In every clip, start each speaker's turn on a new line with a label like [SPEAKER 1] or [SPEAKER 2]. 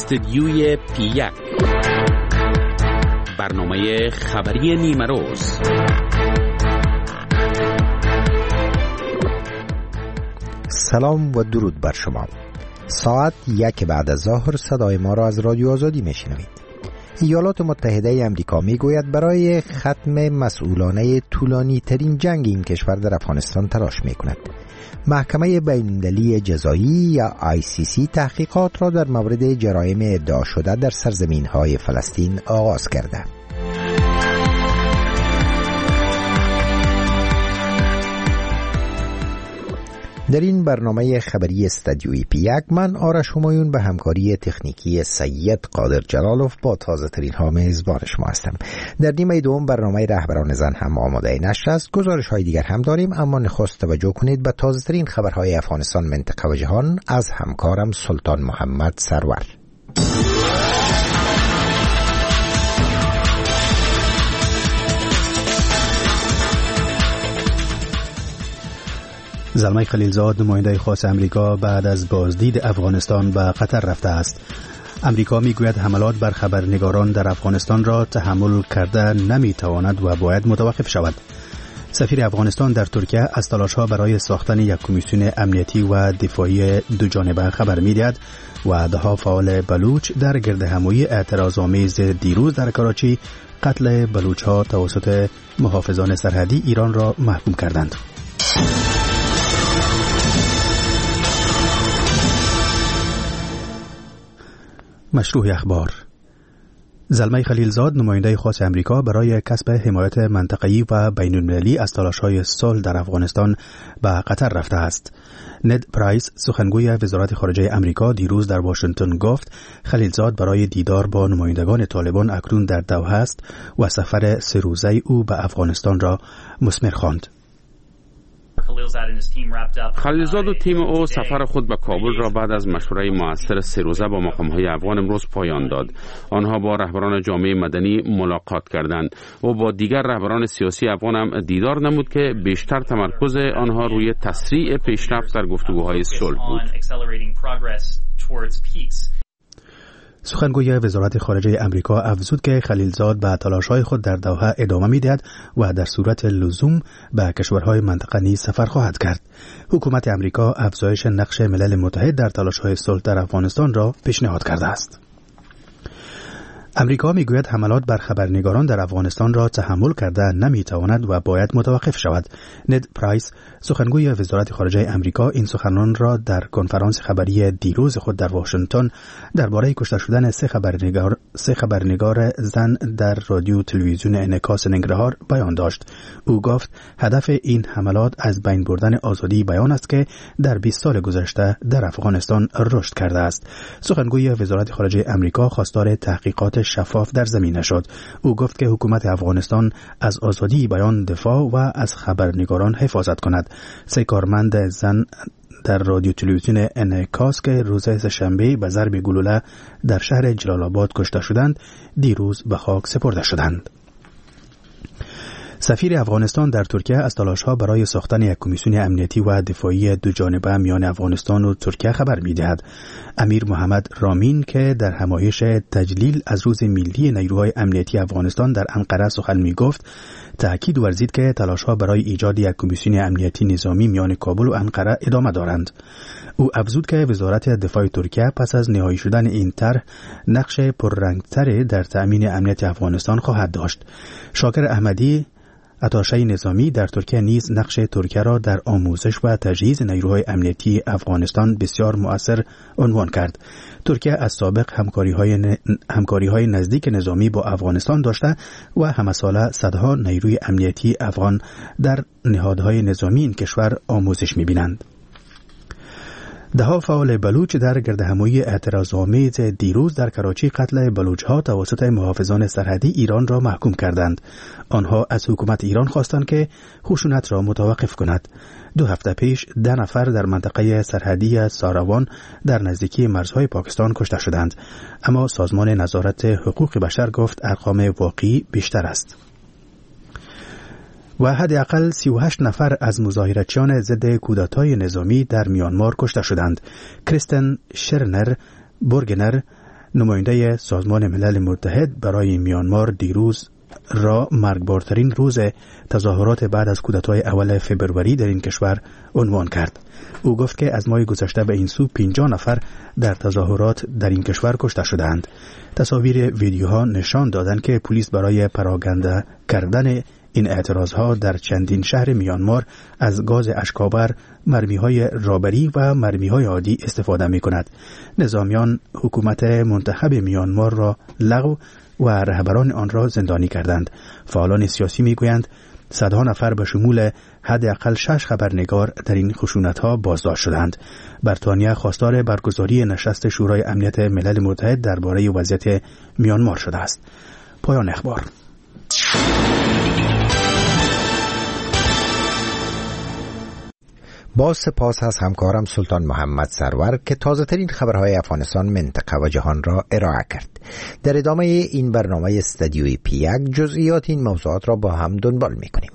[SPEAKER 1] استدیوی پی1، برنامه خبری نیمه روز.
[SPEAKER 2] سلام و درود بر شما. ساعت 1 بعد از ظهر صدای ما را از رادیو آزادی میشنوید. ایالات متحده امریکا میگوید برای ختم مسئولانه طولانی ترین جنگ این کشور در افغانستان تلاش میکند. محکمه بین‌المللی جزایی یا ICC تحقیقات را در مورد جرایم ادعا شده در سرزمین‌های فلسطین آغاز کرده. در این برنامه خبری استدیوی پی1 من آرش همایون به همکاری تکنیکی سید قادر جلالوف با تازه ترین ها میزبان شما هستم. در نیمه دوم برنامه رهبران زن هم آماده نشر است. گزارش های دیگر هم داریم، اما نخست توجه کنید به تازه ترین خبرهای افغانستان، منطقه و جهان از همکارم سلطان محمد سرور.
[SPEAKER 3] زلمه خلیلزاد نماینده خاص امریکا بعد از بازدید افغانستان به قطر رفته است. امریکا میگوید حملات بر خبرنگاران در افغانستان را تحمل کرده نمیتواند و باید متوقف شود. سفیر افغانستان در ترکیه از تلاش‌ها برای ساختن یک کمیسیون امنیتی و دفاعی دو جانبه خبر می‌دهد و ده‌ها فعال بلوچ در گردهمایی اعتراض‌آمیز دیروز در کراچی قتل بلوچ‌ها توسط محافظان سرحدی ایران را محکوم کردند. مشروع اخبار. زلمه خلیلزاد نماینده خاص امریکا برای کسب حمایت منطقه‌ای و بین‌المللی از تلاش‌های صلح در افغانستان به قطر رفته است. ند پرایس سخنگوی وزارت خارجه امریکا دیروز در واشنگتن گفت خلیلزاد برای دیدار با نمایندگان طالبان اکنون در دوحه است و سفر 3 روزه او به افغانستان را مثمر خواند.
[SPEAKER 1] خلیلزاد و تیم او سفر خود به کابل را بعد از مشوره مؤثر 3 روزه با مقام‌های افغان امروز پایان داد. آنها با رهبران جامعه مدنی ملاقات کردند و با دیگر رهبران سیاسی افغان هم دیدار نمود که بیشتر تمرکز آنها روی تسریع پیشرفت در گفتگوهای صلح بود.
[SPEAKER 3] سخنگوی وزارت خارجه امریکا افزود که خلیلزاد به تلاش‌های خود در دوحه ادامه می‌دهد و در صورت لزوم به کشورهای منطقه نیز سفر خواهد کرد. حکومت امریکا افزایش نقش ملل متحد در تلاش‌های صلح در افغانستان را پیشنهاد کرده است. امریکا میگوید حملات بر خبرنگاران در افغانستان را تحمل کرده نمیتواند و باید متوقف شود. ند پرایس سخنگوی وزارت خارجه امریکا این سخنان را در کنفرانس خبری دیروز خود در واشنگتن درباره کشته شدن 3 خبرنگار زن در رادیو تلویزیون انعکاس ننگرهار بیان داشت. او گفت هدف این حملات از بین بردن آزادی بیان است که در 20 سال گذشته در افغانستان رشد کرده است. سخنگوی وزارت خارجه امریکا خواستار تحقیقات شفاف در زمینه شد. او گفت که حکومت افغانستان از آزادی بیان دفاع و از خبرنگاران حفاظت کند. 3 کارمند زن در رادیو تلویزیون انعکاس که روز سه‌شنبه به ضرب گلوله در شهر جلال آباد کشته شدند دیروز به خاک سپرده شدند. سفیر افغانستان در ترکیه از تلاش‌ها برای ساختن یک کمیسیون امنیتی و دفاعی دو جانبه میان افغانستان و ترکیه خبر می‌دهد. امیر محمد رامین که در همایش تجلیل از روز ملی نیروهای امنیتی افغانستان در انقره سخن می‌گفت، تأکید ورزید که تلاش‌ها برای ایجاد یک کمیسیون امنیتی نظامی میان کابل و انقره ادامه دارند. او افزود که وزارت دفاع ترکیه پس از نهایی شدن این طرح نقش پررنگ‌تری در تأمین امنیت افغانستان خواهد داشت. شاکر احمدی اتاشه نظامی در ترکیه نیز نقش ترکیه را در آموزش و تجهیز نیروهای امنیتی افغانستان بسیار مؤثر عنوان کرد. ترکیه از سابق همکاری‌های نزدیک نظامی با افغانستان داشته و همساله صدها نیروی امنیتی افغان در نهادهای نظامی این کشور آموزش می‌بینند. ده‌ها فعال بلوچ در گردهمایی اعتراض‌آمیز دیروز در کراچی قتل بلوچ‌ها توسط محافظان سرحدی ایران را محکوم کردند. آنها از حکومت ایران خواستند که خشونت را متوقف کند. 2 هفته پیش 10 نفر در منطقه سرحدی ساروان در نزدیکی مرزهای پاکستان کشته شدند، اما سازمان نظارت حقوق بشر گفت ارقام واقعی بیشتر است. و حداقل 38 نفر از مظاهراتچیان ضد کودتای نظامی در میانمار کشته شدند. کریستن شرنر بورگنر نماینده سازمان ملل متحد برای میانمار دیروز را مرگبارترین روز تظاهرات بعد از کودتای اول فوریه در این کشور عنوان کرد. او گفت که از ماه گذشته به این سو 50 نفر در تظاهرات در این کشور کشته شدند. تصاویر ویدیوها نشان دادند که پلیس برای پراکنده کردن این اعتراضها در چندین شهر میانمار از گاز اشک‌آور، مرمی‌های رابری و مرمی‌های عادی استفاده می‌کند. نظامیان حکومت منتخب میانمار را لغو و رهبران آن را زندانی کردند. فعالان سیاسی میگویند صدها نفر به شمول حداقل 6 خبرنگار در این خشونت‌ها بازداشت شدند. بریتانیا خواستار برگزاری نشست شورای امنیت ملل متحد درباره وضعیت میانمار شده است. پایان اخبار.
[SPEAKER 2] با سپاس از همکارم سلطان محمد سرور که تازه ترین خبرهای افغانستان، منطقه و جهان را ارائه کرد. در ادامه این برنامه استدیوی P1 جزئیات این موضوعات را با هم دنبال می‌کنیم.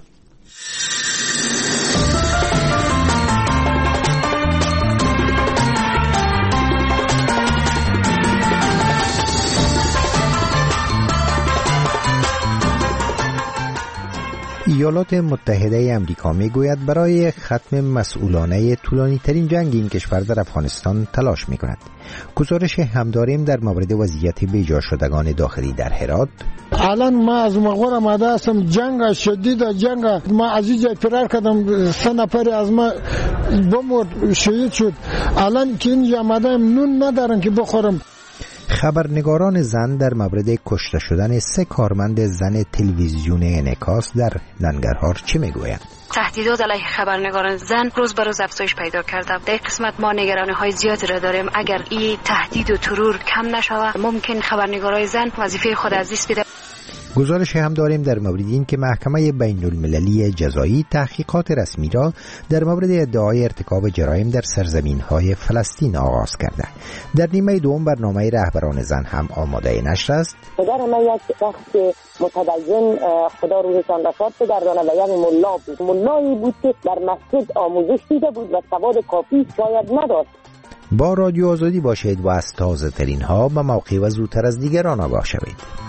[SPEAKER 2] ایالات متحده آمریکا میگوید برای ختم مسئولانه طولانی ترین جنگ این کشور در افغانستان تلاش می کند. گزارش هم داریم در مورد وضعیت بیجا شدگان داخلی در هرات.
[SPEAKER 4] الان ما از مغور آمده هستم، جنگ شدید، جنگ ما از اینجا فرار کردم، 3 نفر از ما بمرد، شهید شد. الان که اینجا آمده نون ندارن که بخورم.
[SPEAKER 2] خبرنگاران زن در مورد کشته شدن 3 کارمند زن تلویزیون انعکاس در ننگرهار چه میگویند؟
[SPEAKER 5] تهدیدات علیه خبرنگاران زن روز به روز افزایش پیدا کرده. در قسمت ما نگرانی‌های زیادی را داریم. اگر این تهدید و ترور کم نشود ممکن خبرنگارای زن وظیفه خود از دست بده.
[SPEAKER 2] گزارش هم داریم در مورد این که محکمه بین المللی جزایی تحقیقات رسمی را در مورد ادعای ارتکاب جرایم در سرزمین‌های فلسطین آغاز کرده. در نیمه دوم برنامه رهبران زن هم آماده نشر است.
[SPEAKER 6] پدر من یک شخص متدین، خدا روحشان رفات بگردانه، و یک ملا بود. ملایی بود که در مسجد آموزش دیده بود و سواد کافی شاید نداشت.
[SPEAKER 2] با رادیو آزادی باشید و از تازه ترین ها به موقع و زودتر از دیگران آگاه شوید.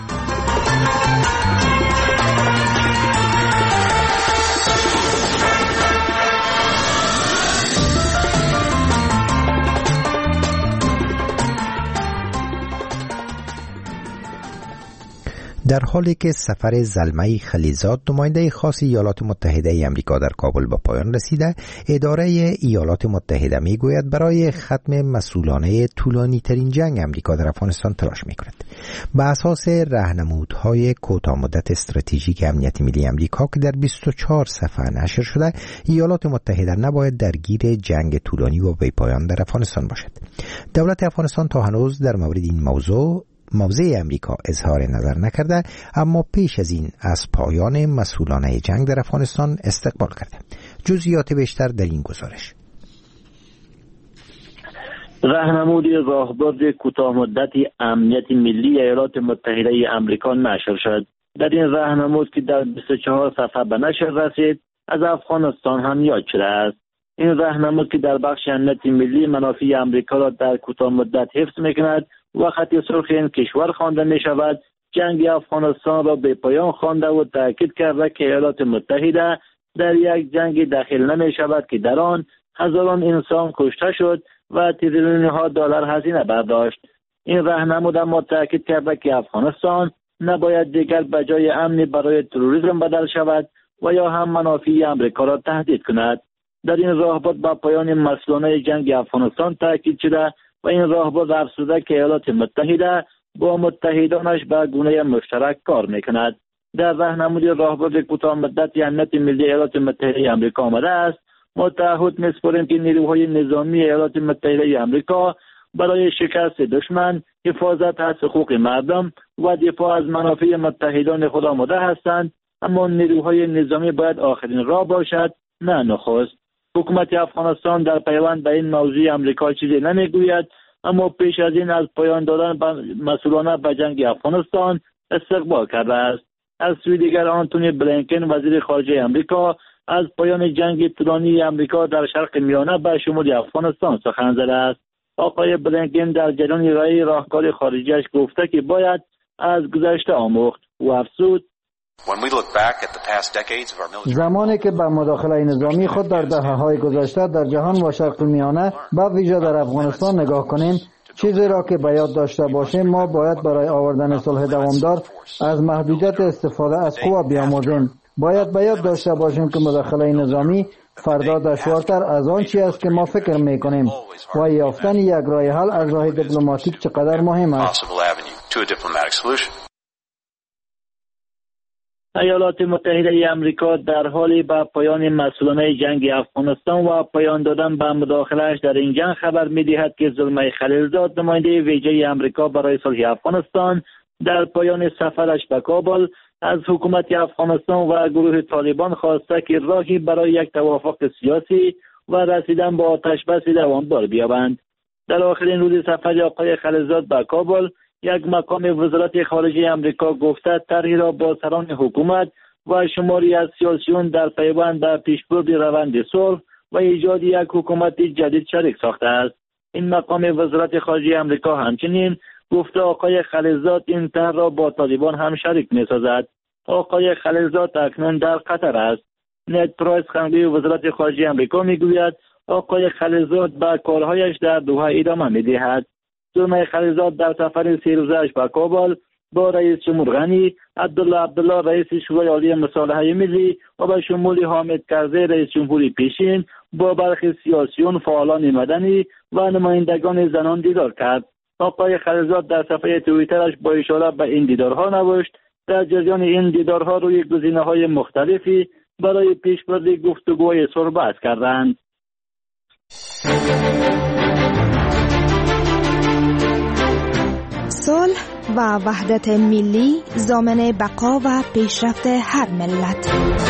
[SPEAKER 2] در حالی که سفر زلمه خلیزاد نماینده خاص ایالات متحده آمریکا در کابل به پایان رسیده، اداره ایالات متحده میگوید برای ختم مسئولانه طولانی ترین جنگ آمریکا در افغانستان تلاش میکند. بر اساس راهنمودهای کوتاه مدت استراتژیک امنیت ملی آمریکا که در 24 صفحه نشر شده، ایالات متحده نباید درگیر جنگ طولانی و بی پایان در افغانستان باشد. دولت افغانستان تا هنوز در مورد این موضع امریکا اظهار نظر نکرده، اما پیش از این از پایان مسئولانه جنگ در افغانستان استقبال کرده. جزئیات بیشتر در این گزارش.
[SPEAKER 7] راهنمود راهبرد کوتاه مدتی امنیت ملی ایالات متحده آمریکا نشر شد. در این راهنمود که در 24 صفحه به نشر رسید، از افغانستان هم یاد شده است. این راهنمود که در بخش امنیت ملی منافع آمریکا را در کوتاه مدت حفظ می‌کند و خط سرخ این کشور خوانده می شود، جنگ افغانستان را به پایان خوانده و تاکید کرده که ایالات متحده در یک جنگ داخل نمی شود که در آن هزاران انسان کشته شد و تریلیون ها دلار هزینه برداشت. این راهنمود اما تاکید کرده که افغانستان نباید دیگر به جای امنی برای تروریسم بدل شود و یا هم منافع آمریکا را تهدید کند. در این راهبرد با پایان مسئولانه جنگ افغانستان تاکید شده و این راهبرد افزوده که ایالات متحده با متحدانش به گونه مشترک کار میکند. در راهنمود راهبرد کوتاه مدت امنیت ملی ایالات متحده آمریکا آمده است: ما تعهد می‌سپاریم که نیروهای نظامی ایالات متحده آمریکا برای شکست دشمن، حفاظت از حقوق مردم و دفاع از منافع متحدان خود آماده هستند، اما نیروهای نظامی باید آخرین راه باشد، نه نخست. حکومت افغانستان در پیوند به این موضوع آمریکا چیزی نمیگوید، اما پیش از این از پایان دادن مسئولانه به جنگ افغانستان استقبال کرده است. از سوی دیگر آنتونی بلینکن وزیر خارجه آمریکا از پایان جنگ طولانی آمریکا در شرق میانه به شمول افغانستان سخن زده است. آقای بلینکن در جریان ارائه راهکار خارجیش گفته که باید از گذشته آموخت و افزود
[SPEAKER 8] زمانی که به مداخله نظامی خود در دهه‌های گذشته در جهان و شرق میانه به ویژه در افغانستان نگاه کنیم، چیزی را که به یاد داشته باشیم ما باید برای آوردن صلح دوامدار از محدودیت استفاده از قوا بیاموزیم. باید به یاد داشته باشیم که مداخله نظامی فردا دشوارتر از آن چیزی است که ما فکر می‌کنیم و یافتن یک راه حل از راه دیپلماتیک چقدر مهم است.
[SPEAKER 7] ایالات متحده ای آمریکا در حالی به پایان مسئولانه جنگ افغانستان و پایان دادن به مداخله‌اش در این جنگ خبر می‌دهد که زلمه خلیلزاد نماینده ویژه آمریکا برای صلح افغانستان در پایان سفرش به کابل از حکومت افغانستان و گروه طالبان خواسته که راهی برای یک توافق سیاسی و رسیدن به آتش‌بس دوامدار بیابند. در آخرین روز سفر آقای خلیلزاد به کابل، یک مقام وزارت خارجه آمریکا گفته طرحی را با سران حکومت و شماری از سیاسیون در پیوند به پیشبرد روند صلح و ایجاد یک حکومت جدید شریک ساخته است. این مقام وزارت خارجه آمریکا همچنین گفته آقای خلیلزاد این طرح را با طالبان هم شریک می‌سازد. آقای خلیلزاد اکنون در قطر است. نید پرایس خبیر وزارت خارجه آمریکا میگوید آقای خلیلزاد به کارهایش در دوحه ادامه می‌دهد. زلمه خلیلزاد در سفر 3 روزه‌اش به کابل با رئیس جمهور غنی، عبدالله رئیس شورای عالی مصالحه ملی و به شمول حامد کرزی رئیس جمهوری پیشین با برخی سیاسیون، فعالان مدنی و نمایندگان زنان دیدار کرد. آقای خلیلزاد در صفحه توییترش با اشاره به این دیدارها نوشت در جریان این دیدارها روی گزینه‌های مختلفی برای پیشبرد گفتگوهای صلح بحث کردند.
[SPEAKER 9] صلح و وحدت ملی ضامن بقا و پیشرفت هر ملت.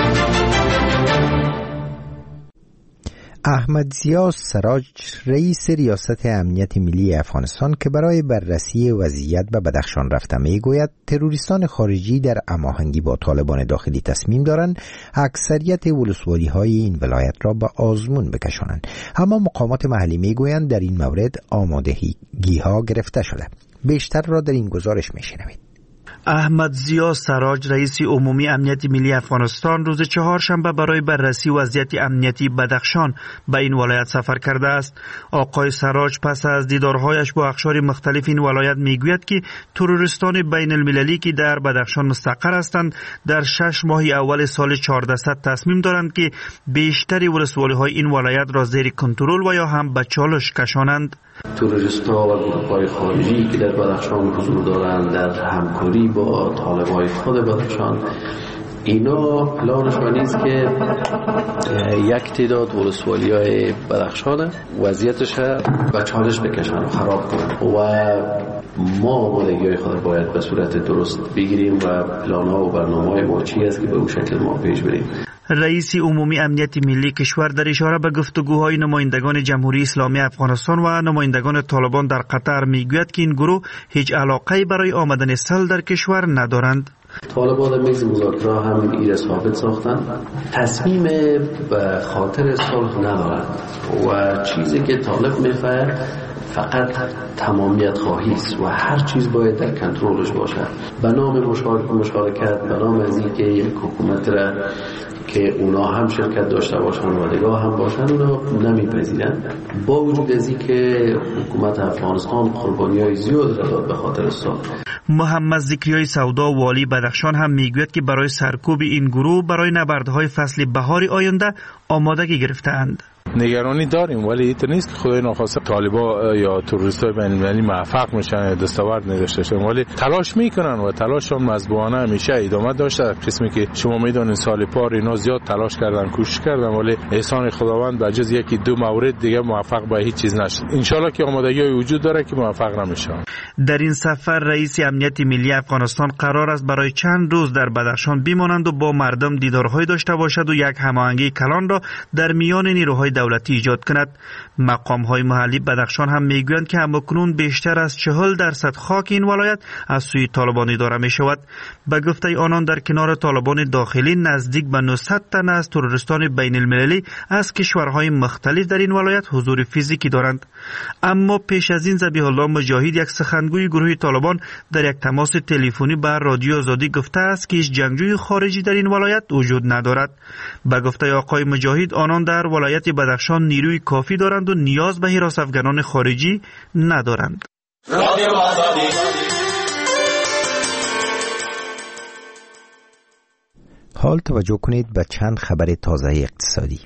[SPEAKER 2] احمد ضیا سراج رئیس ریاست امنیت ملی افغانستان که برای بررسی وضعیت به بدخشان رفته میگوید تروریستان خارجی در هماهنگی با طالبان داخلی تصمیم دارند اکثریت ولسوالی‌های این ولایت را به آزمون بکشانند، اما مقامات محلی میگویند در این مورد آمادگی‌ها گرفته شده. بیشتر را در این گزارش میشنوید.
[SPEAKER 10] احمد ضیا سراج رئیس عمومی امنیت ملی افغانستان روز چهارشنبه برای بررسی وضعیت امنیتی بدخشان به این ولایت سفر کرده است. آقای سراج پس از دیدارهایش با اقشار مختلف این ولایت میگوید که تروریستان بین المللی که در بدخشان مستقر هستند در 6 ماه اول سال 1400 تصمیم دارند که بیشتر ولسوالی‌های این ولایت را زیر کنترل و یا هم به چالش کشانند.
[SPEAKER 11] تروریست‌ها و گروه‌های خارجی که در بدخشان حضور دارند در همکاری با طالب‌های خود بدخشان، اینا پلانشان است که یک تعداد ولسوالی‌های بدخشان وضعیتش به چالش بکشن و خراب کنن و ما آمادگی‌های خود باید به صورت درست بگیریم و پلان‌ها و برنامه‌های ما چی است که به اون شکل ما پیش بریم.
[SPEAKER 10] رئیس عمومی امنیت ملی کشور در اشاره به گفتگوهای نمایندگان جمهوری اسلامی افغانستان و نمایندگان طالبان در قطر میگوید که این گروه هیچ علاقه‌ای برای آمدن صلح در کشور ندارند.
[SPEAKER 11] طالبان در میز مذاکره هم این ثابت ساختند تصمیم به خاطر صلح ندارند و چیزی که طالب میخواد فقط تمامیت خواهی است و هر چیز باید در کنترلش باشد. به نام مشارکت، به نام از اینکه یک حکومت را که اونا هم شرکت داشته باشن و نگاه هم باشن اونا نمیپذیرند. با وجود از اینکه حکومت افغانستان قربانی‌های زیاد را داد به خاطر صلح.
[SPEAKER 10] محمد ذکریای سودا والی بدخشان هم میگوید که برای سرکوب این گروه برای نبردهای فصل بهار آینده آمادگی گرفتند.
[SPEAKER 12] نگرانی داریم ولی این نیست که خدای ناخواسته طالبا یا تروریستای بین المللی موفق میشن دستاورد نداشته باشن، ولی تلاش میکنن و تلاششون مضبوطانه همیشه ادامه داشته. قسمی که شما میدونین سال پار اینا زیاد تلاش کردن، کوشش کردن، ولی احسان خداوند به جز یکی دو مورد دیگه موفق به هیچ چیز نشد. ان شاء الله که آمادگی وجود داره که موفق نمیشن.
[SPEAKER 10] در این سفر رئیس امنیت ملی افغانستان قرار است برای چند روز در بدخشان بمانند و با مردم دیدارهای داشته باشد و یک هماهنگی کلان را در میان نیروهای دولتی ایجاد کند. مقام‌های محلی بدخشان هم میگویند که همکنون بیشتر از 40% خاک این ولایت از سوی طالبان اداره می شود. به گفته آنان در کنار طالبان داخلی نزدیک به 900 تن از تروریستان بین المللی از کشورهای مختلف در این ولایت حضور فیزیکی دارند. اما پیش از این ذبیح الله مجاهد، یک سخنگوی گروه طالبان، در یک تماس تلفنی با رادیو آزادی گفته است که هیچ جنگجوی خارجی در این ولایت وجود ندارد. به گفته آقای مجاهد، آنان در ولایت بدخشان نیروی کافی دارند و نیاز به حراس افغانان خارجی ندارند.
[SPEAKER 2] حال توجه کنید به چند خبر تازه اقتصادی.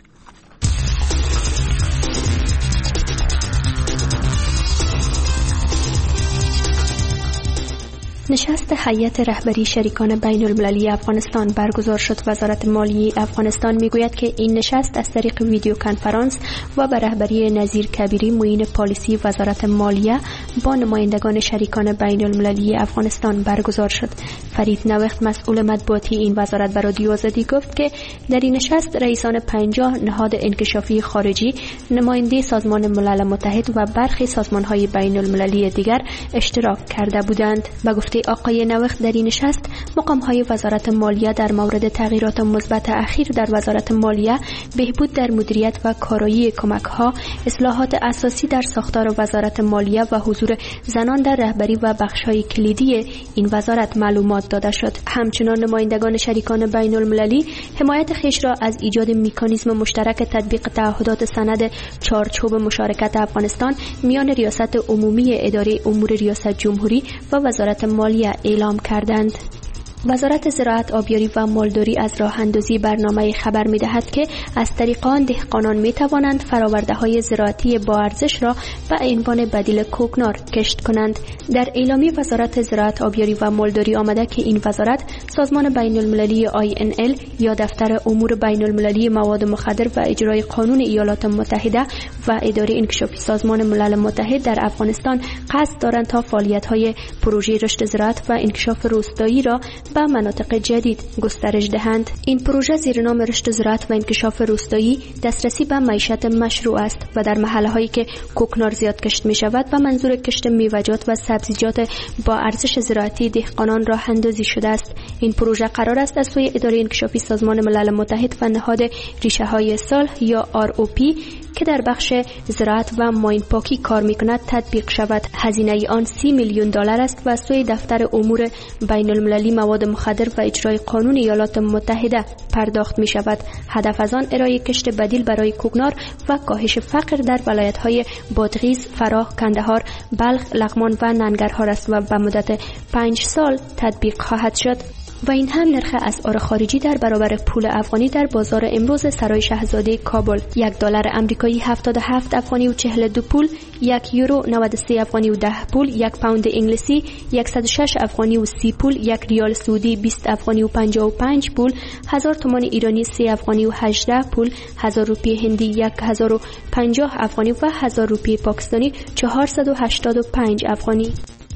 [SPEAKER 13] نشست هیئت رهبری شریکان بین المللی افغانستان برگزار شد. وزارت مالیه افغانستان میگوید که این نشست از طریق ویدیو کنفرانس و به رهبری نظیر کبیری معین پالیسی وزارت مالیه با نمایندگان شریکان بین المللی افغانستان برگزار شد. فرید نوخت، مسئول مطبوعاتی این وزارت، به رادیو آزادی گفت که در این نشست رئیسان 50 نهاد انکشافی خارجی، نماینده سازمان ملل متحد و برخی سازمان‌های بین المللی دیگر اشتراک کرده بودند. به گفته آقای نوخت، در این نشست مقام‌های وزارت مالیه در مورد تغییرات مثبت اخیر در وزارت مالیه، بهبود در مدیریت و کارایی کمک‌ها، اصلاحات اساسی در ساختار وزارت مالیه و حضور زنان در رهبری و بخش‌های کلیدی این وزارت معلومات داده شد. همچنین نمایندگان شریکان بین المللی حمایت خویش را از ایجاد مکانیزم مشترک تطبیق تعهدات سند چارچوب مشارکت افغانستان میان ریاست عمومی اداره امور ریاست جمهوری و وزارت مالیه اعلام کردند. وزارت زراعت، آبیاری و مالداری از راه اندازی برنامه خبر می‌دهد که از طریق آن دهقانان می‌توانند فرآورده‌های زراعتی با ارزش را به عنوان بدیل کوکنار کشت کنند. در اعلامیه وزارت زراعت، آبیاری و مالداری آمده که این وزارت سازمان بین المللی INL یا دفتر امور بین المللی مواد مخدر و اجرای قانون ایالات متحده و اداره انکشافی سازمان ملل متحد در افغانستان قصد دارند تا فعالیت‌های پروژه رشد زراعت و انکشاف روستایی را به مناطق جدید گسترش دهند. این پروژه زیر نام رشد زراعت و انکشاف روستایی دسترسی به معیشت مشروع است و در محله‌هایی که کوکنار زیاد کشت می‌شود و منظور کشت میوه‌جات و سبزیجات با ارزش زراعتی دهقانان راه اندازی شده است. این پروژه قرار است از سوی اداره انکشافی سازمان ملل متحد و نهاد ریشه‌های صلح یا ROP که در بخش زراعت و ماین پاکی کار می‌کند تطبیق شود. هزینه آن $30 میلیون است و از سوی دفتر امور بین المللی مواد مخدر و اجرای قانون ایالات متحده پرداخت می‌شود. هدف از آن ارائه کشت بدیل برای کوکنار و کاهش فقر در ولایت‌های بادغیس، فراه، کندهار، بلخ، لغمان و ننگرهار است و به مدت 5 سال تطبیق خواهد شد. و این هم نرخ اسعار خارجی در برابر پول افغانی در بازار امروز سرای شاهزاده کابل: $1 آمریکایی 77 افغانی و 42 پول، €1 93 افغانی و 10 پول، یک پوند انگلیسی 106 افغانی و 30 پول، یک ریال سعودی 20 افغانی و 55 پول، 1000 تومان ایرانی 3 افغانی و 18 پول، 1000 روپیه هندی 1050 افغانی و 1000 روپیه پاکستانی 485 افغانی.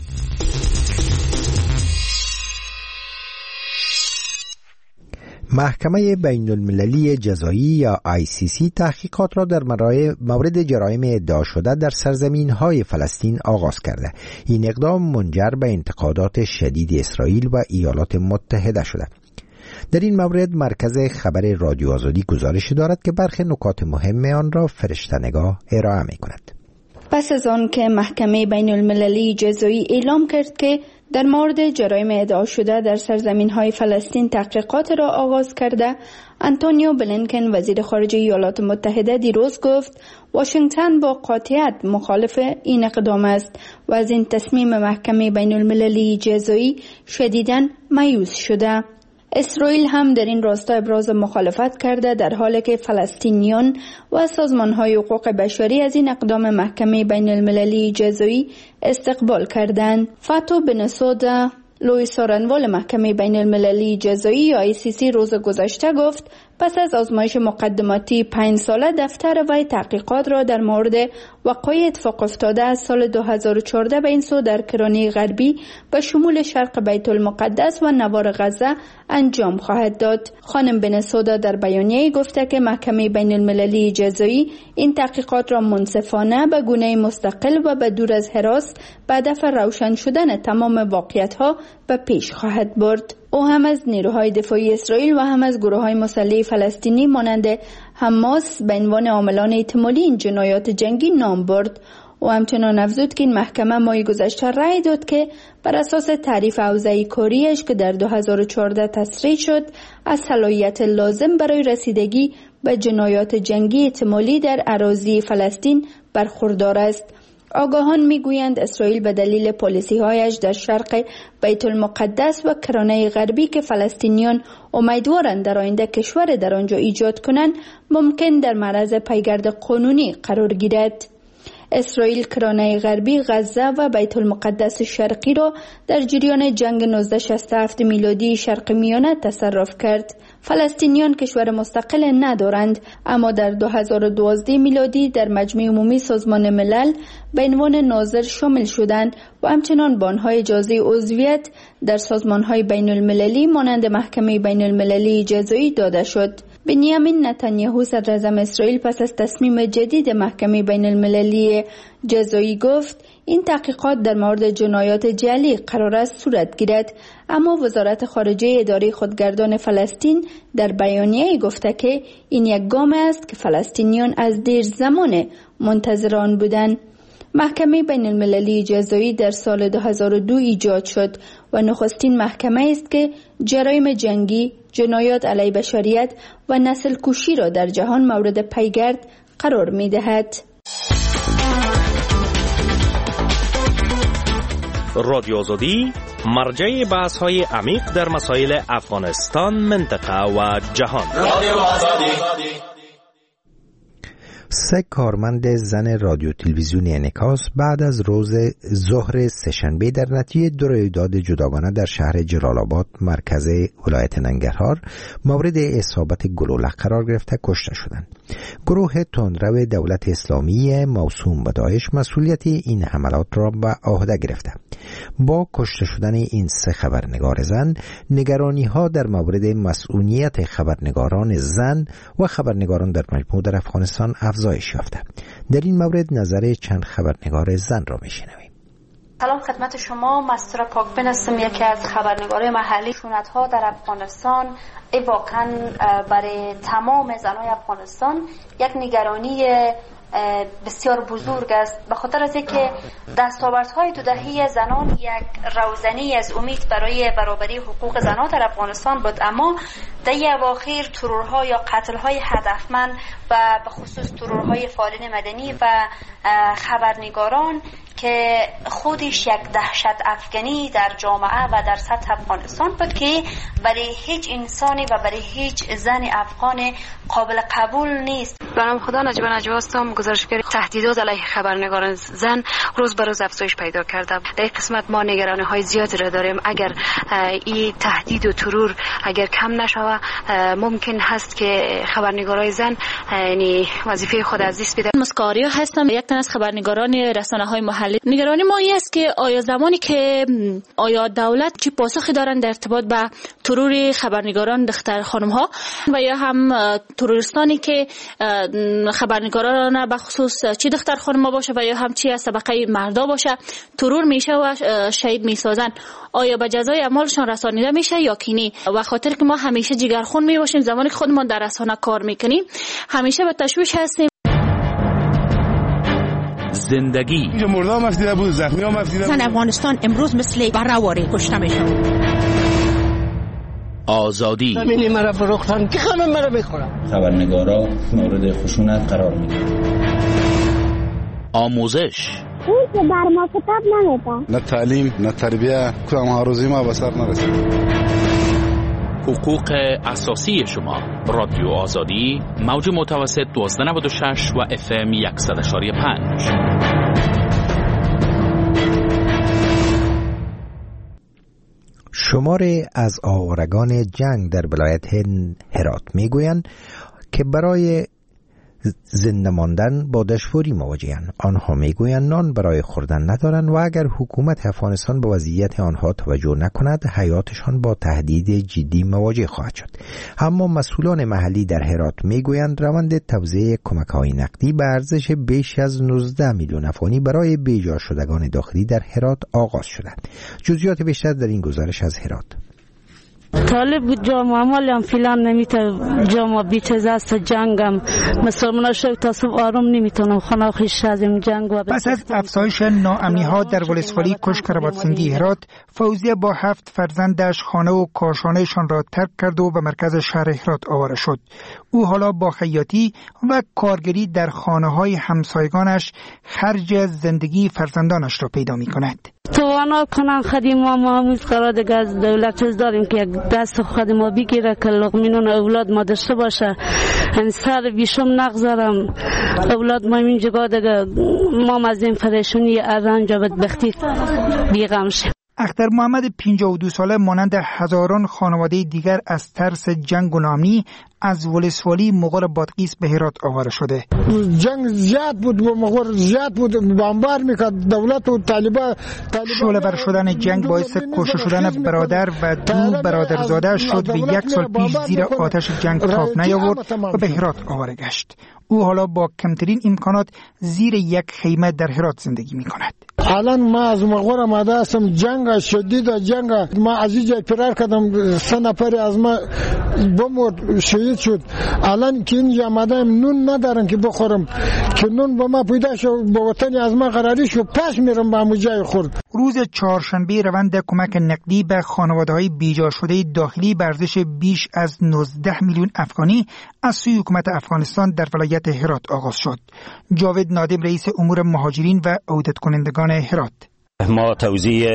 [SPEAKER 2] محکمه بین المللی جزایی یا ICC تحقیقات را در مورد جرایم ادعا شده در سرزمین‌های فلسطین آغاز کرده. این اقدام منجر به انتقادات شدید اسرائیل و ایالات متحده شده. در این مورد مرکز خبر رادیو آزادی گزارش دارد که برخی نکات مهم آن را فرشته‌نگاه ارائه می‌کند.
[SPEAKER 14] پس از آن که محکمه بین المللی جزایی اعلام کرد که در مورد جرایم ادعا شده در سرزمین‌های فلسطین تحقیقات را آغاز کرده، آنتونیو بلینکن وزیر خارجه ایالات متحده دیروز گفت واشنگتن با قاطعیت مخالف این اقدام است و از این تصمیم محکمه بین المللی جزایی شدیداً مایوس شده. اسرائیل هم در این راستا ابراز مخالفت کرده، در حالی که فلسطینیان و سازمان‌های حقوق بشری از این اقدام محکمه بین المللی جزایی استقبال کردند. فاتو بنسودا، لوی سارنوال محکمه بین المللی جزایی یا ICC روز گذشته گفت پس از آزمایش مقدماتی 5 ساله دفتر وی تحقیقات را در مورد وقایع اتفاق افتاده از سال 2014 به این سو در کرانه غربی به شمول شرق بیت المقدس و نوار غزه انجام خواهد داد. خانم بنسودا در بیانیه گفته که محکمه بین المللی جزایی این تحقیقات را منصفانه به گونه مستقل و به دور از هراس به هدف روشن شدن تمام واقعیت‌ها به پیش خواهد برد. او هم از نیروهای دفاعی اسرائیل و هم از گروه‌های مسلح فلسطینی مانند حماس به عنوان عاملان احتمالی این جنایات جنگی نام برد. او همچنان افزود که این محکمه ماه گذشته رأی داد که بر اساس تعریف حوزه کاریش که در 2014 تصریح شد از صلاحیت لازم برای رسیدگی به جنایات جنگی احتمالی در اراضی فلسطین برخوردار است. آگاهان میگویند اسرائیل به دلیل پالیسی‌هایش در شرق بیت المقدس و کرانه غربی که فلسطینیان امیدوارند در آینده کشور در آنجا ایجاد کنند ممکن در معرض پیگرد قانونی قرار گیرد. اسرائیل کرانه غربی، غزه و بیت المقدس شرقی را در جریان جنگ 1967 میلادی شرق میانه تصرف کرد. فلسطینیان کشور مستقل ندارند، اما در 2012 میلادی در مجمع عمومی سازمان ملل به عنوان ناظر شامل شدند و همچنان به آنها اجازه عضویت در سازمان‌های بین المللی مانند محکمه بین المللی جزایی داده شد. بنیامین نتانیاهو صدراعظم اسرائیل پس از تصمیم جدید محکمه بین المللی جزایی گفت این تحقیقات در مورد جنایات جعلی قرار است صورت گیرد، اما وزارت خارجه اداره خودگردان فلسطین در بیانیه گفته که این یک گام است که فلسطینیان از دیر زمان منتظر آن بودند. محکمه بین المللی جزایی در سال 2002 ایجاد شد و نخستین محکمه است که جرایم جنگی، جنایات علیه بشریت و نسل کشی را در جهان مورد پیگرد قرار می دهد.
[SPEAKER 15] رادیو آزادی مرجع بحث های عمیق در مسائل افغانستان، منطقه و جهان. رادیو آزادی.
[SPEAKER 2] 3 کارمند زن رادیو تلویزیون انعکاس بعد از روز ظهر سه‌شنبه در نتیجه 2 رویداد جداگانه در شهر جلال آباد مرکز ولایت ننگرهار مورد اصابت گلوله قرار گرفته کشته شدند. گروه تندرو دولت اسلامی موسوم به داعش مسئولیت این حملات را به عهده گرفته. با کشته شدن این 3 خبرنگار زن، نگرانی ها در مورد مسئولیت خبرنگاران زن و خبرنگاران در مجموع در افغانستان افزایش یافته. در این مورد نظر چند خبرنگار زن را میشنویم.
[SPEAKER 16] سلام خدمت شما، مستر پاکبین هستم، یکی از خبرنگارای محلی. خشونت‌ها در افغانستان واقعا برای تمام زنای افغانستان یک نگرانی بسیار بزرگ است، به خاطر از اینکه دستاوردهای 2 دهه زنان یک روزنی از امید برای برابری حقوق زنان در افغانستان بود، اما در اواخر ترورها یا قتل‌های هدفمند و به خصوص ترورهای فعالین مدنی و خبرنگاران که خودش یک دهشت افغانی در جامعه و در سطح افغانستان بود که برای هیچ انسانی و برای هیچ زن افغان قابل قبول نیست.
[SPEAKER 5] برام خدا نجیب هستم، گزارشگر تهدیدات علیه خبرنگاران زن روز به روز افزایش پیدا کرده. در این قسمت ما نگرانی های زیادی را داریم. اگر این تهدید و ترور اگر کم نشود ممکن هست که خبرنگارای زن یعنی وظیفه خود از دست بدن.
[SPEAKER 17] مسکاریا هستم، یک تن از خبرنگاران رسانه‌های محلی. نگرانی ما این است که آیا زمانی که دولت چه پاسخی دارند در ارتباط با ترور خبرنگاران دختر خانم ها و یا هم تروریستانی که خبرنگاران به خصوص چه دختر خانم ها باشه و یا هم چه از طبقه مردا باشه ترور میشه و شهید میسازن، آیا به جزای اعمالشان رسانیده میشه یا کی؟ و خاطر که ما همیشه جگرخون میباشیم زمانی که خودمون در رسانه کار میکنیم همیشه به تشویش هستیم.
[SPEAKER 18] زندگی
[SPEAKER 19] اینجا مردا مفیده بود، زخمی ها مفیده بود.
[SPEAKER 20] زن افغانستان امروز مثل برآواره کشته میشن.
[SPEAKER 18] آزادی
[SPEAKER 21] زمینی مرا فروختن که خانم مرا بخورم.
[SPEAKER 22] خبرنگارا مورد خشونت قرار میگیرن.
[SPEAKER 18] آموزش
[SPEAKER 23] اون که بر ما کتاب نمیده،
[SPEAKER 19] نه تعلیم نه تربیه، کدام هاروزی ما به سر نرسید.
[SPEAKER 18] حقوق اساسی شما. رادیو آزادی، موج متوسط 1296 و FM 100.5.
[SPEAKER 2] شماری از آوارگان جنگ در ولایت هرات میگویند که برای زنده ماندن با دشواری مواجهند. آنها میگویند نان برای خوردن ندارند و اگر حکومت افغانستان به وضعیت آنها توجه نکند حیاتشان با تهدید جدی مواجه خواهد شد. اما مسئولان محلی در هرات میگویند روند توزیع کمک‌های نقدی به ارزش بیش از 19 میلیون افغانی برای بیجا شدگان داخلی در هرات آغاز شده. جزئیات بیشتر در این گزارش از هرات.
[SPEAKER 1] طالب جامعه عمالی هم فیلان نمیتونه جامعه بیچز است جنگم مسلمان شد تصف آرام نمیتونم خانه خیش از این جنگ و
[SPEAKER 3] پس از افزایش ناامنی ها در ولسوالی کشکربات سنگی هرات، فوزیه با 7 فرزندش خانه و کاشانهشان را ترک کرد و به مرکز شهر هرات آواره شد. او حالا با خیاطی و کارگری در خانه های همسایگانش خرج زندگی فرزندانش را پیدا می کند.
[SPEAKER 1] توانا کنن خدیم ما همیز قرار دیگه از دولت چیز داریم که یک دست خدیم ما بگیره که لقمینون اولاد ما داشته باشه. سر بیشم نگذارم اولاد ما این جگاه دیگه ما از این پریشانی ارنج و بدبختی بیغم شه.
[SPEAKER 3] اختر محمد 52 ساله مانند هزاران خانواده دیگر از ترس جنگ و ناامنی از ولسوالی مغول بادغیس به هرات آواره شده.
[SPEAKER 21] جنگ زیاد بود و مغول زیاد بود، بمبار میکرد دولت و طالبان.
[SPEAKER 3] شعله‌ور شدن جنگ باعث کشته شدن برادر و 2 برادرزاده شد و 1 سال پیش زیر آتش جنگ تاب نیاورد و به هرات آواره گشت. او حالا با کمترین امکانات زیر یک خیمه در هرات زندگی میکند.
[SPEAKER 21] الان ما از مغول آمده هستم، جنگ شدید، جنگ ما از اینجا فرار کردم، 3 نفر از ما بمرد شهید شد. الان که اینجا آمده نون ندارم که بخورم، که نون با ما پیدا شد با وطن از ما قراری شد، پس میرم با مجای خورد.
[SPEAKER 3] روز چهارشنبه روند کمک نقدی به خانواده‌های بیجا شده داخلی به ارزش بیش از 19 میلیون افغانی از سوی حکومت افغانستان در ولایت هرات آغاز شد. جاوید نادم رئیس امور مهاجرین و عودت کنندگان هرات:
[SPEAKER 4] ما توزیع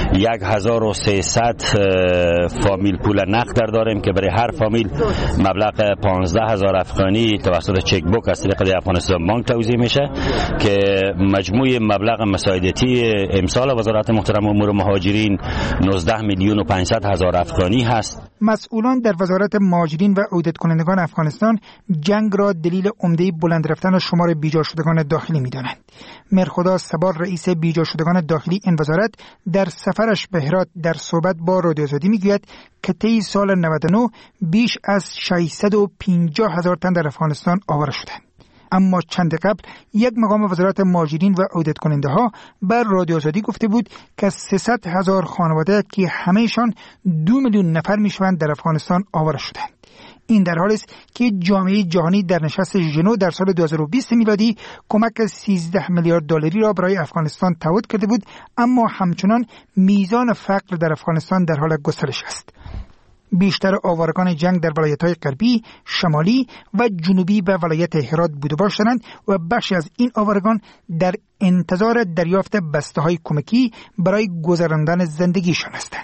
[SPEAKER 4] 1300 فامیل پول نقد داریم که برای هر فامیل مبلغ 15000 افغانی توسط چک بوک از طریق افغانستان بانک توزیع میشه که مجموع مبلغ مساعدتی امسال وزارت محترم امور مهاجرین 19 میلیون و 500 هزار افغانی هست.
[SPEAKER 3] مسئولان در وزارت مهاجرین و عودت کنندگان افغانستان جنگ را دلیل عمده بلند رفتن شمار بیجا شدگان داخلی می‌دانند. مرخدا سبار رئیس بیجا شدگان داخلی این وزارت در سفرش به هرات در صحبت با رادیو آزادی میگوید که طی سال 99 بیش از 650,000 تن در افغانستان آواره شدند. اما چند قبل یک مقام وزارت مهاجرین و عودت کننده ها بر رادیو آزادی گفته بود که 300,000 خانواده که همهشان 2 میلیون نفر میشوند در افغانستان آواره شدند. این در حالی است که جامعه جهانی در نشست ژنو در سال 2020 میلادی کمک 13 میلیارد دلاری را برای افغانستان تعهد کرده بود، اما همچنان میزان فقر در افغانستان در حال گسترش است. بیشتر آوارگان جنگ در ولایت‌های غربی، شمالی و جنوبی به ولایت هرات بوده باشند و بخشی از این آوارگان در انتظار دریافت بسته‌های کمکی برای گذراندن زندگیشان هستند.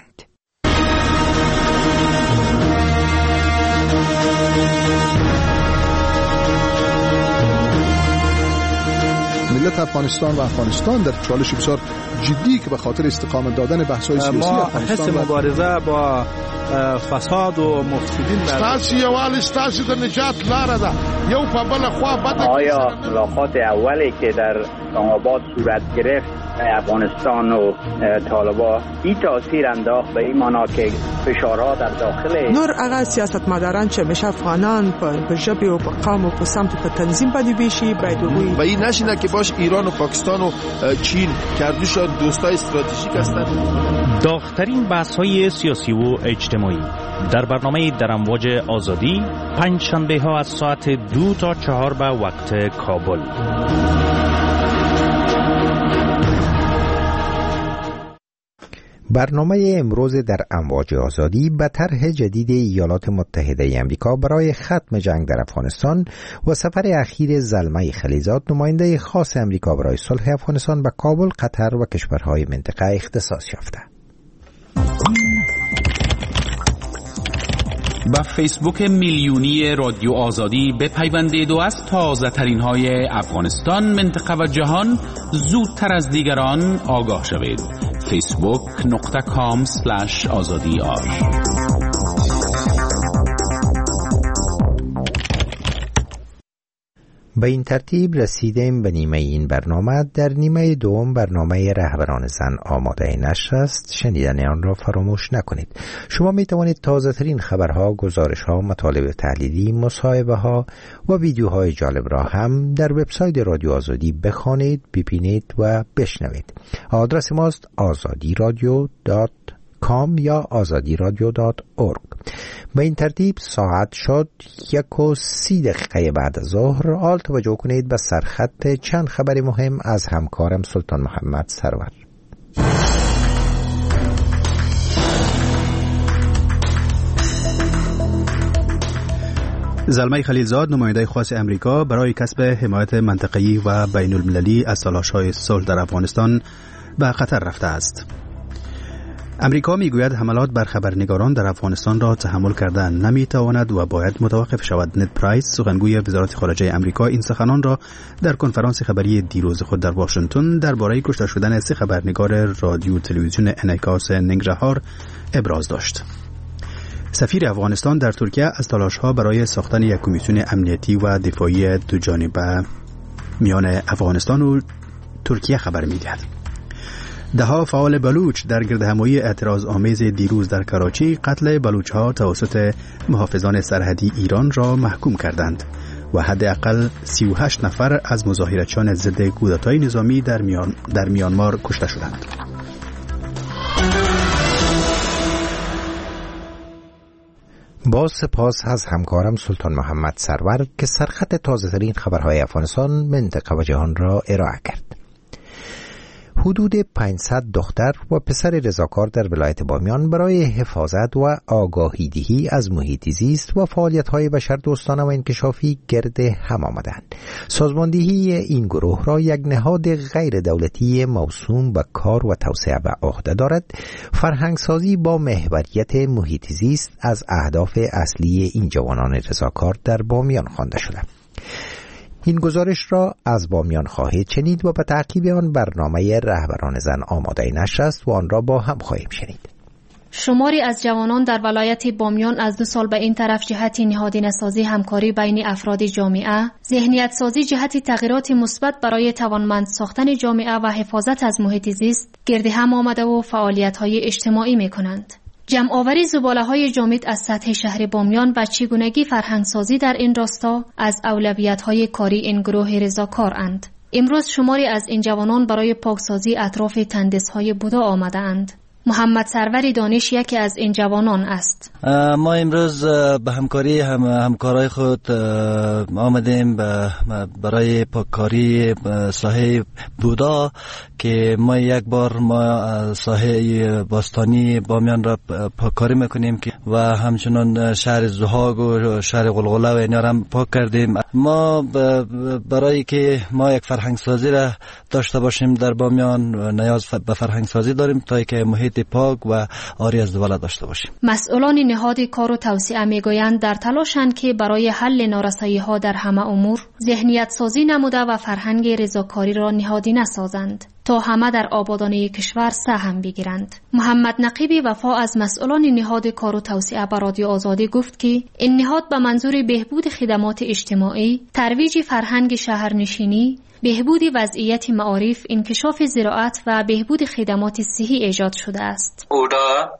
[SPEAKER 24] ملت افغانستان و افغانستان در چالش بسیار جدی که به خاطر استقامت دادن بحث‌های سیاسی افغانستان
[SPEAKER 25] ما مبارزه با فساد و مفسدین
[SPEAKER 21] ستاسو یوال ستاسو د نجات لاره ده. یو په بل خوا بده.
[SPEAKER 26] آیا ملاقات اولی که در اسلام‌آباد صورت گرفت افغانستان و طالبان این تاثیر انداخت به این معنا که فشارها در داخل
[SPEAKER 27] نور هغه سیاستمداران چې همیشه افغانان په ژبې او په قوم او په سمت په تنظیم باندې ویشي باید وګوري
[SPEAKER 24] و این نشینه که باش ایران و پاکستان و چین کردوشان دوستای استراتژیک هستند.
[SPEAKER 15] داغ‌ترین بحث‌های سیاسی و اجتماعی در برنامه در امواج آزادی پنج شنبه ها از ساعت 2 تا 4 به وقت کابل.
[SPEAKER 2] برنامه امروز در امواج آزادی به طرح جدید ایالات متحده آمریکا برای ختم جنگ در افغانستان و سفر اخیر زلمه خلیزات نماینده خاص آمریکا برای صلح افغانستان به کابل، قطر و کشورهای منطقه اختصاص یافته.
[SPEAKER 18] با فیسبوک میلیونی رادیو آزادی بپیوندید و از تازه ترین های افغانستان، منطقه و جهان زودتر از دیگران آگاه شوید. facebook.com/azadiar.
[SPEAKER 2] به این ترتیب رسیدیم به نیمه این برنامه. در نیمه دوم برنامه رهبران زن آماده نشر است. شنیدن آن را فراموش نکنید. شما می توانید تازه ترین خبرها، گزارشها، مطالب تحلیلی، مصاحبه ها و ویدیوهای جالب را هم در وبسایت رادیو آزادی بخوانید، ببینید و بشنوید. آدرس ماست azadiradio.com یا azadiradio.org. به این ترتیب ساعت شد 1:30 بعد از ظهر. حال توجه کنید به سرخط چند خبر مهم از همکارم سلطان محمد سرور.
[SPEAKER 6] زلمه خلیلزاد، نماینده خاص امریکا برای کسب حمایت منطقه‌ای و بین المللی از تلاش‌های صلح در افغانستان به خطر رفته است. امریکا میگوید حملات بر خبرنگاران در افغانستان را تحمل کردن نمیتواند و باید متوقف شود. نت پرایس، سخنگوی وزارت خارجه امریکا، این سخنان را در کنفرانس خبری دیروز خود در واشنگتن درباره کشته شدن 3 خبرنگار رادیو تلویزیون انعکاس ننگرهار ابراز داشت. سفیر افغانستان در ترکیه از تلاش‌ها برای ساختن یک کمیسیون امنیتی و دفاعی دوجانبه میان افغانستان و ترکیه خبر می‌دهد. ده‌ها فعال بلوچ در گردهمایی اعتراض آمیز دیروز در کراچی قتل بلوچ‌ها توسط محافظان سرحدی ایران را محکوم کردند و حداقل 38 نفر از مظاهرچیان ضد کودتای نظامی در میانمار کشته شدند.
[SPEAKER 2] باز سپاس از همکارم سلطان محمد سرور که سرخط تازه ترین خبرهای افغانستان، منطقه و جهان را ارائه کرد. حدود 500 دختر و پسر رضاکار در ولایت بامیان برای حفاظت و آگاهی‌دهی از محیط زیست و فعالیت‌های بشردوستانه و انکشافی گرد هم آمدند. سازماندهی این گروه را یک نهاد غیر دولتی موسوم به کار و توسعه به عهده دارد. فرهنگسازی با محوریت محیط زیست از اهداف اصلی این جوانان رضاکار در بامیان خوانده شده. این گزارش را از بامیان خواهید شنید و به تعقیب آن برنامه رهبران زن آماده نشر است و آن را با هم خواهیم شنید.
[SPEAKER 13] شماری از جوانان در ولایت بامیان از 2 سال به این طرف جهت نهادینه سازی همکاری بین افراد جامعه، ذهنیت سازی جهت تغییرات مثبت برای توانمند ساختن جامعه و حفاظت از محیط زیست گرد هم آمده و فعالیت‌های اجتماعی می‌کنند. جمع‌آوری زباله‌های جامد از سطح شهر بامیان و چگونگی فرهنگسازی در این راستا از اولویت‌های کاری این گروه رضاکارند. امروز شماری از این جوانان برای پاکسازی اطراف تندس‌های بودا آمده‌اند. محمد سرور دانش یکی از این جوانان است.
[SPEAKER 7] ما امروز به همکاری همکارای خود آمدیم برای پاککاری ساحه بودا که ما یک بار ساحه باستانی بامیان را پاککاری میکنیم و همچنان شهر زهاگ و شهر غلغله و اینا را هم پاک کردیم. ما برای که ما یک فرهنگسازی را داشته باشیم در بامیان نیاز به فرهنگسازی داریم تا که محیط پاک و آری از زباله داشته باشیم.
[SPEAKER 13] مسئولان نهاد کار و توسعه میگویند در تلاشند که برای حل نارسایی‌ها در همه امور ذهنیت سازی نموده و فرهنگ رضاکاری را نهادینه سازند تا همه در آبادانی کشور سهم بگیرند. محمد نقیبی وفا از مسئولان نهاد کار و توسعه به رادیو آزادی گفت که این نهاد به منظور بهبود خدمات اجتماعی، ترویج فرهنگ شهرنشینی، بهبود وضعیت معارف، انکشاف زراعت و بهبود خدمات صحی ایجاد شده است.
[SPEAKER 8] اودا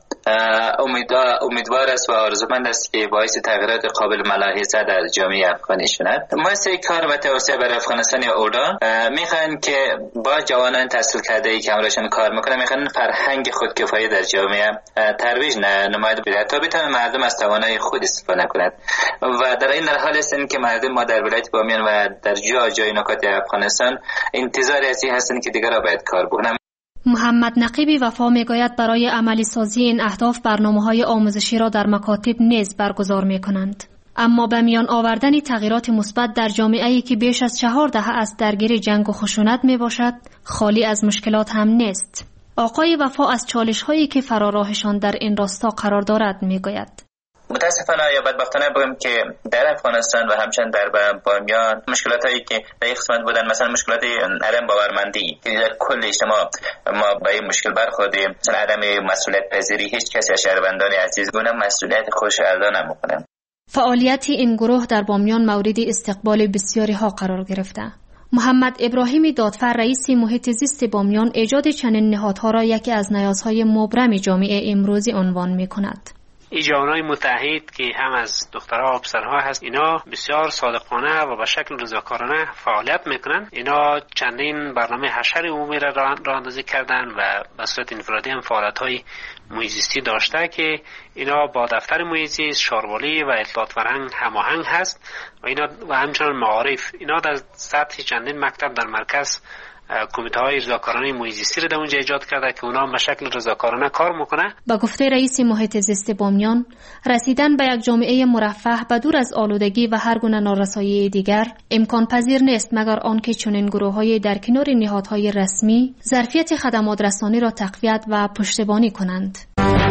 [SPEAKER 8] امیدوار است و آرزومند است که باعث تغییرات قابل ملاحظه در جامعه افغانی شود. مؤسسه کار و توسعه برای افغانستان یا اودا میخوان که با جوانان تحصیل کرده ای که همراهشان کار میکنه میخوان فرهنگ خودکفایی در جامعه ترویج نماید بده تا بتونه مردم از توانایی خود استفاده کند و در این حال هستن که مردم ما در ولایت بامیان و در جای نکات افغانستان انتظار از این هستن که دیگر را باید کار بکنن.
[SPEAKER 13] محمد نقیبی وفا میگوید برای عملی سازی این اهداف برنامه‌های آموزشی را در مکاتب نیز برگزار میکنند. اما به میان آوردن تغییرات مثبت در جامعه‌ای که بیش از 4 دهه از درگیر جنگ و خشونت میباشد خالی از مشکلات هم نیست. آقای وفا از چالش‌هایی که فراراهشان در این راستا قرار دارد میگوید.
[SPEAKER 8] متاسفانه یا بدبختانه بگم که در افغانستان و همچنین در بامیان مشکلات هایی که در این قسمت بودن، مثلا مشکلات عدم باورمندی که در کل اجتماع ما با این مشکل برخوردیم، مثلا عدم مسئولیت پذیری. هیچ کسی از شهروندان عزیز گونه مسئولیت خودش ادا نمیکنه.
[SPEAKER 13] فعالیت این گروه در بامیان مورد استقبال بسیاری ها قرار گرفته. محمد ابراهیم دادفر رئیس محیط زیست بامیان ایجاد چنین نهادها را یکی از نیازهای مبرم جامعه امروزی عنوان می‌کند.
[SPEAKER 5] این جوانای متحد که هم از دخترها و پسرها هست، اینا بسیار صادقانه و به شکل رضاکارانه فعالیت میکنن. اینا چندین برنامه حشر عمومی را راهاندازی کردن و به صورت انفرادی هم فعالیت‌های محیط‌زیستی داشته که اینا با دفتر محیط‌زیست، شاروالی و اطلاعات فرهنگ هماهنگ هست و اینا و همچنین معارف. اینا در سطح چندین مکتب در مرکز کمیته های رضاکارانه محیط زیستی را در اونجا ایجاد کرده که اونا به شکل رضاکارانه کار میکنه.
[SPEAKER 13] با گفته رئیس محیط زیست بامیان، رسیدن به یک جامعه مرفه و دور از آلودگی و هر گونه نارسایی دیگر امکان پذیر نیست مگر آنکه چنین گروه‌های در کنار نهادهای رسمی ظرفیت خدمات رسانی را تقویت و پشتیبانی کنند.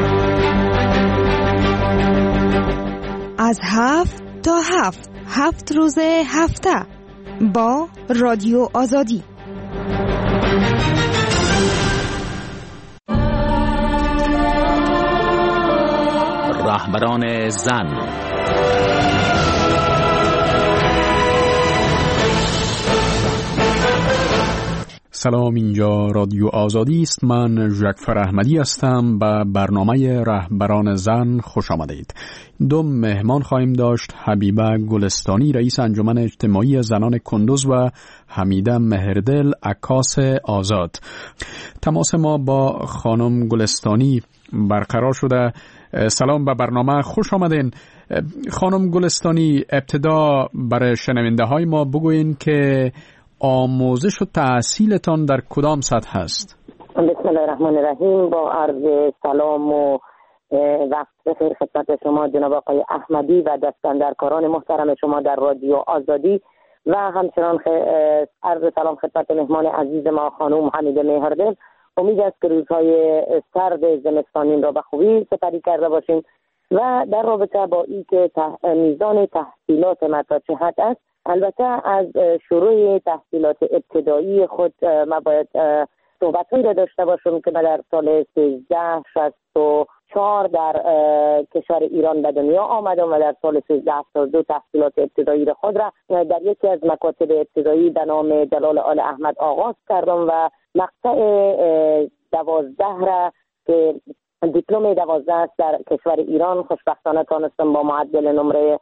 [SPEAKER 9] از 7 تا 7 روز هفته با رادیو آزادی.
[SPEAKER 18] رهبران زن.
[SPEAKER 10] سلام، اینجا رادیو آزادی است. من ژکفر احمدی هستم. به برنامه رهبران زن خوش آمدید. دو مهمان خواهیم داشت: حبیبه گلستانی، رئیس انجمن اجتماعی زنان کندوز، و حمیده مهردل، عکاس آزاد. تماس ما با خانم گلستانی برقرار شده. سلام، به برنامه خوش آمدین. خانم گلستانی، ابتدا برای شنونده های ما بگوین که آموزش و تحصیلتان در کدام سطح هست؟
[SPEAKER 11] بسم الله الرحمن الرحیم. با عرض سلام و وقت بخیر خدمت شما جناب آقای احمدی و دستاندرکاران محترم شما در رادیو آزادی و همچنان عرض سلام خدمت مهمان عزیز ما خانم حمیده مهردل. امید است که روزهای سرد زمستانی را به خوبی سپری کرده باشیم و در رابطه با این که میزان تحصیلات ما تا چه حد است. البته از شروع تحصیلات ابتدایی خود ما باید صحبت‌هایی را داشته باشم که من در سال 1364 در کشور ایران به دنیا آمدم و در سال 1372 تحصیلات ابتدایی را خود را در یکی از مکاتب ابتدایی به نام جلال آل احمد آغاز کردم و مقطع 12 را که دیپلم 12 است در کشور ایران خوشبختانه تانستم با معدل نمره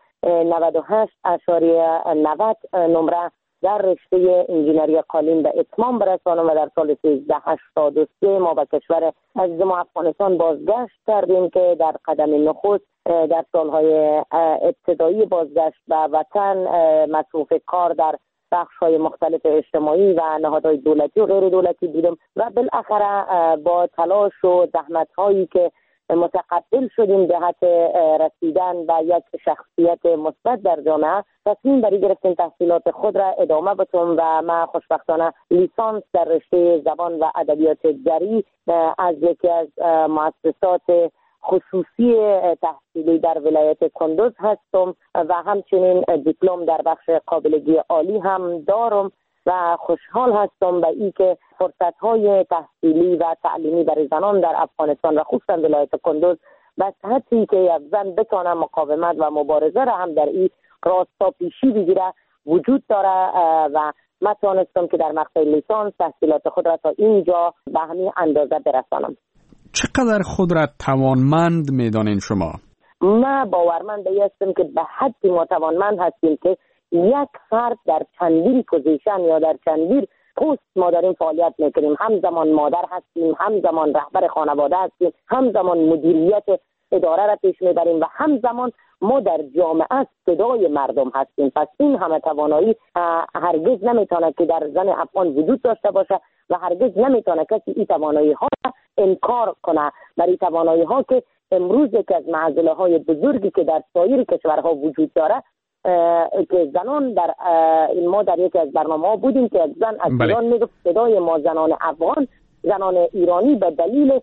[SPEAKER 11] 98.90 نمره در رشته انجینری قالین به اتمام برسانم و در سال 1383 ما به کشور عزیز ما افغانستان بازگشت کردیم که در قدم نخست در سالهای ابتدایی بازگشت به وطن مصروف کار در بخش‌های مختلف اجتماعی و نهادهای دولتی و غیر دولتی بودم و بالاخره با تلاش و زحمت‌هایی که متقبل شدیم جهت رسیدن به یک شخصیت مثبت در جامعه تصمیم بری گرفتیم تحصیلات خود را ادامه بدم و من خوشبختانه لیسانس در رشته زبان و ادبیات جری از یکی از مؤسسات خصوصی تحصیلی در ولایت کندوز هستم و همچنین دیپلم در بخش قابلگی عالی هم دارم و خوشحال هستم به این که فرصت‌های تحصیلی و تعلیمی برای زنان در افغانستان و خصوصا ولایت کندوز به سطحی که یک زن بتونه مقاومت و مبارزه را هم در این راستا پیشی بگیره وجود داره و من توانستم که در مقطع لیسانس تحصیلات خود را تا اینجا به همین اندازه برسانم.
[SPEAKER 10] چقدر خود را توانمند می‌دانین شما؟
[SPEAKER 11] من باورمند هستم که به حدی ما توانمند هستیم که یک فرد در چندین پوزیشن یا در چندین پست ما داریم فعالیت میکنیم. همزمان مادر هستیم، همزمان رهبر خانواده هستیم، همزمان مدیریت اداره را پیش میبریم و همزمان ما در جامعه صدای مردم هستیم. پس این همه توانایی هرگز نمیتونه که در زن افغان وجود داشته باشه و هرگز نمیتونه کسی این توانایی ها انکار کنه. برای توانایی ها که امروز که از معضله های بزرگی که در سایر کشورها وجود داره که زنان در ما در یکی از برنامه‌ها بودیم که زن از ایران میگفت صدای ما زنان افغان، زنان ایرانی به دلیل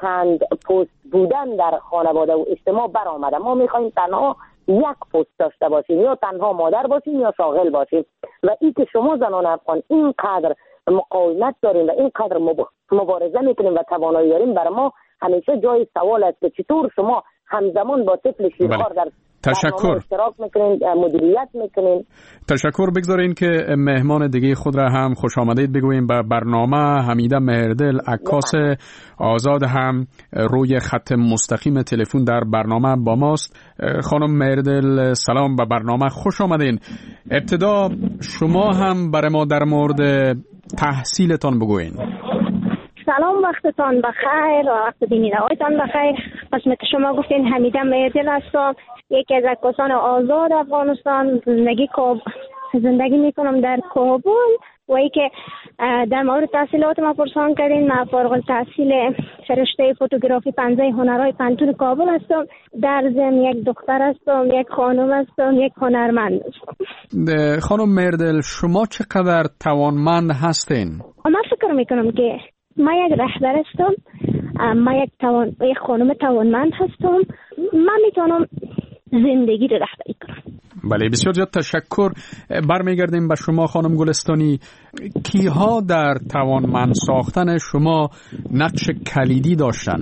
[SPEAKER 11] چند پست بودن در خانواده و اجتماع برآمده. ما میخوایم تنها یک پست داشته باشیم، یا تنها مادر باشیم یا شاغل باشیم. و این که شما زنان افغان اینقدر مقاومت داریم و اینقدر مبارزه میکنیم و توانایی داریم، برای ما همیشه جای سوال است که چطور شما همزمان با طفل شیرخوار در
[SPEAKER 10] تشکر
[SPEAKER 11] اشتراک میکنین، مدیریت میکنین.
[SPEAKER 10] تشکر. بگذارین که مهمان دیگه خود را هم خوش آمدید بگوییم به برنامه. حمیده مهردل، عکاس آزاد، هم روی خط مستقیم تلفن در برنامه با ماست. خانم مهردل سلام، به برنامه خوش آمدین. ابتدا شما هم برای ما در مورد تحصیلتان بگوین.
[SPEAKER 12] سلام، وقتتان بخیر و وقت بینندگانتان بخیر. قسمت شما گفتین حمیده مهردل هستم، یکی از عکاسان آزاد افغانستان. زندگی میکنم در کابل و ای که در مورد تحصیلات ما پرسان کردین، من فارغ التحصیل رشته فوتوگرافی 15 هنرهای پنتون کابل هستم. در ضمن یک دختر هستم، یک خانم هستم، یک هنرمند هستم.
[SPEAKER 10] خانم مهردل، شما چقدر توانمند هستین؟
[SPEAKER 12] من فکر میکنم که من یک رهبر هستم، من یک خانم توانمند هستم. من میتونم زندگی رو رهبری کنم.
[SPEAKER 10] بله، بسیار زیاد تشکر. برمیگردیم به شما خانم گلستانی. کیها در توانمند ساختن شما نقش کلیدی داشتن؟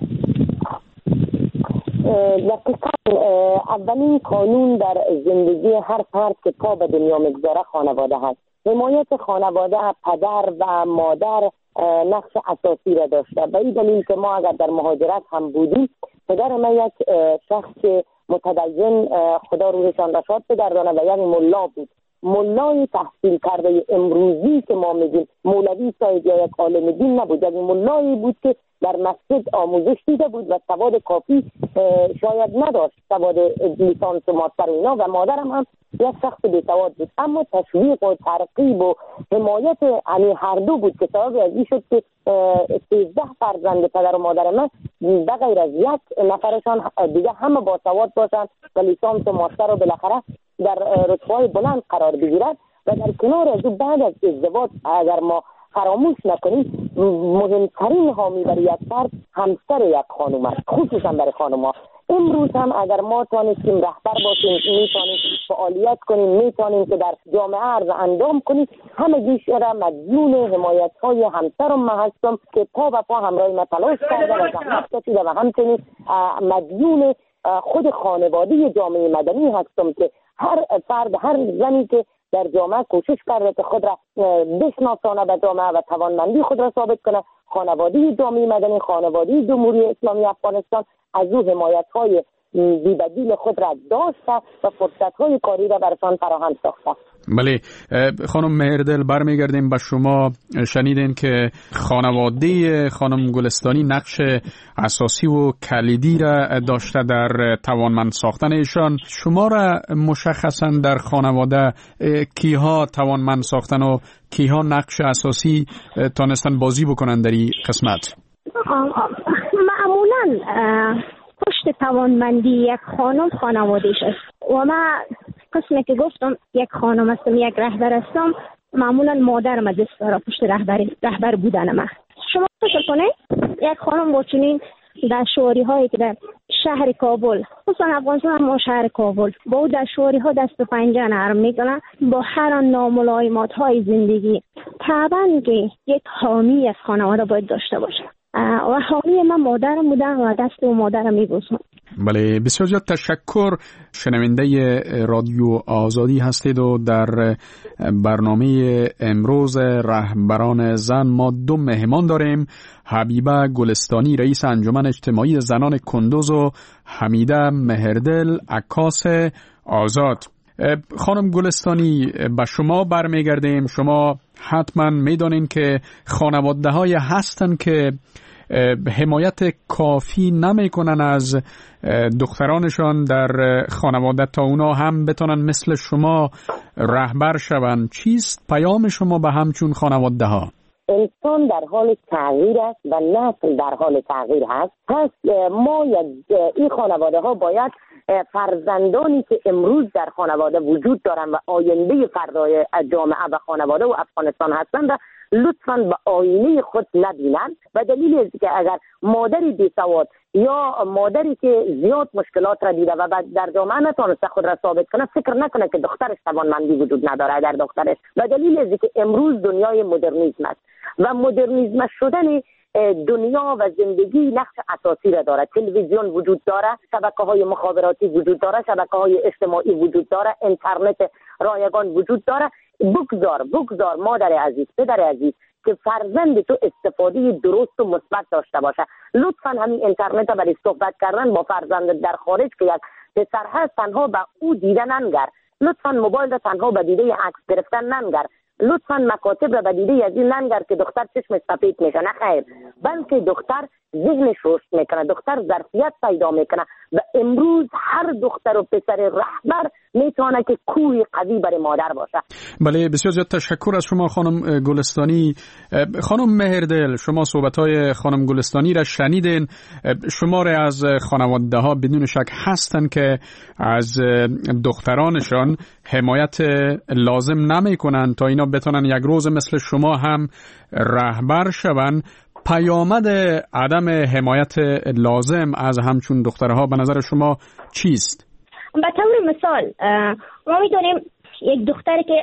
[SPEAKER 11] اولین قانون در زندگی هر فرد که پا به دنیا میگذاره خانواده هست. حمایت خانواده، پدر و مادر نقش اساسی را داشته. به این دلیل که ما اگر در مهاجرت هم بودیم، پدر من یک شخص متدین، خدا روحشان را شاد بگردانه، و یک ملا بود. ملای تحصیل کرده امروزی که ما میگیم مولوی صاحب یا یک عالم دین نبود، یک ملایی بود که در مسجد آموزش دیده بود و سواد کافی شاید نداشت، سواد لیسانس و ماستر اینا. و مادرم هم یک شخص بی‌سواد بود، اما تشویق و ترغیب و حمایت هر دو بود که سبب از این شد که 13 فرزند پدر و مادر من به غیر از یک نفرشان دیگه همه با سواد باشند و لیسانس و ماستر رو بالاخره در رتبه‌های بلند قرار بگیرد. و در کنار از بعد از ازدواج اگر ما فراموش نکنیم، مهمترین حامی برای یک فرد همسر یک خانم است، خصوصا برای خانم‌ها. امروز هم اگر ما تانستیم رهبر باشیم، میتونیم فعالیت کنیم، میتونیم که در جامعه عرض اندام کنیم، همگیش را مدیون حمایت‌های همسرم من هستم که پا به پا همراه من تلاش کرده و زحمت کشیده، و همچنین مدیون خود خانواده جامعه مدنی هستم که هر فرد، هر زنی که در جامعه کوشش کرده که خود را بشناسانه به جامعه و توانمندی خود را ثابت کنه، خانواده جامعه مدنی، خانواده جمهوری اسلامی افغانستان از او حمایت‌های بی‌بدیل خود را داشته و فرصت‌های کاری را برشان فراهم ساخته.
[SPEAKER 10] بله خانم مهردل، برمیگردیم به شما. شنیدین که خانواده خانم گلستانی نقش اساسی و کلیدی را داشته در توانمند ساختن ایشان. شما را مشخصا در خانواده کیها توانمند ساختن و کیها نقش اساسی تانستن بازی بکنن در این قسمت؟
[SPEAKER 12] معمولا پشت توانمندی یک خانم خانوادهش است و من قسمی که گفتم یک خانم هستم، یک رهبر هستم. معمولا مادرم دست داره پشت رهبر بودن من. شما فکر کنید یک خانم با چنین دشواری هایی که در شهر کابل، خصوصا افغانستان، ما شهر کابل، با او دشواری ها دست و پنجه نرم میکنه، با هر ناملایمات های زندگی، طبعا که یک حامی از خانواده باید داشته باشه و حامی من مادرم بودن و دست و مادرم میبوسم.
[SPEAKER 10] بله بسیار زیاد تشکر. شنونده رادیو آزادی هستید و در برنامه امروز رهبران زن ما دو مهمان داریم، حبیبه گلستانی رئیس انجمن اجتماعی زنان کندوز و حمیده مهردل عکاس آزاد. خانم گلستانی، به شما برمیگردیم. شما حتما میدانین که خانواده های هستن که حمایت کافی نمیکنن از دخترانشان در خانواده تا اونا هم بتونن مثل شما رهبر شون. چیست پیام شما به همچون خانواده ها؟
[SPEAKER 11] انسان در حال تغییر است و نسل در حال تغییر هست. پس ما این خانواده ها باید فرزندانی که امروز در خانواده وجود دارن و آینده فردای جامعه و خانواده و افغانستان هستند لطفاً به آینه خود نبینن، و دلیل است که اگر مادری بی‌سواد یا مادری که زیاد مشکلات را دیده و در جامعه نتونسته خود را ثابت کنه فکر نکنه که دخترش توانمندی وجود نداره در دخترش. و دلیل است که امروز دنیای مدرنیسم است و مدرنیسم شدن دنیا و زندگی نقش اساسی را داره. تلویزیون وجود داره، شبکه‌های مخابراتی وجود داره، شبکه‌های اجتماعی وجود داره، اینترنت رایگان وجود داره. بگذار مادر عزیز، پدر عزیز، که فرزند تو استفاده درست و مثبت داشته باشه. لطفاً همین اینترنت برای صحبت کردن با فرزند در خارج که یک پسر هست تنها به او دیده ننگر. لطفاً موبایل را تنها به دیده عکس گرفتن ننگر. لطفاً مکاتب را به دیده از این ننگر که دختر چشم سفید میشه. نه خیر، بلکه دختر ذهنش رشد میکنه، دختر ظرفیت پیدا میکنه و امروز هر دختر و پسر رهبر میتونه که کوه قوی برای مادر باشه.
[SPEAKER 10] بله، بسیار زیاد تشکر از شما خانم گلستانی. خانم مهردل، شما صحبت‌های خانم گلستانی را شنیدین. شماری از خانواده ها بدون شک هستن که از دخترانشان حمایت لازم نمیکنن تا اینا بتونن یک روز مثل شما هم رهبر شون. پیامد عدم حمایت لازم از همچون دخترها به نظر شما چیست؟
[SPEAKER 12] به طور مثال ما میدونیم یک دختری که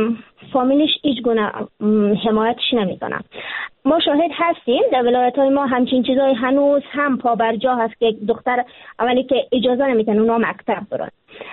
[SPEAKER 12] فامیلش هیچ گونه حمایتش نمیکنه. ما شاهد هستیم در ولایت‌های ما همچین چیزای هنوز هم پابرجا هست که یک دختر اولی که اجازه نمیتن اونا مکتب برن.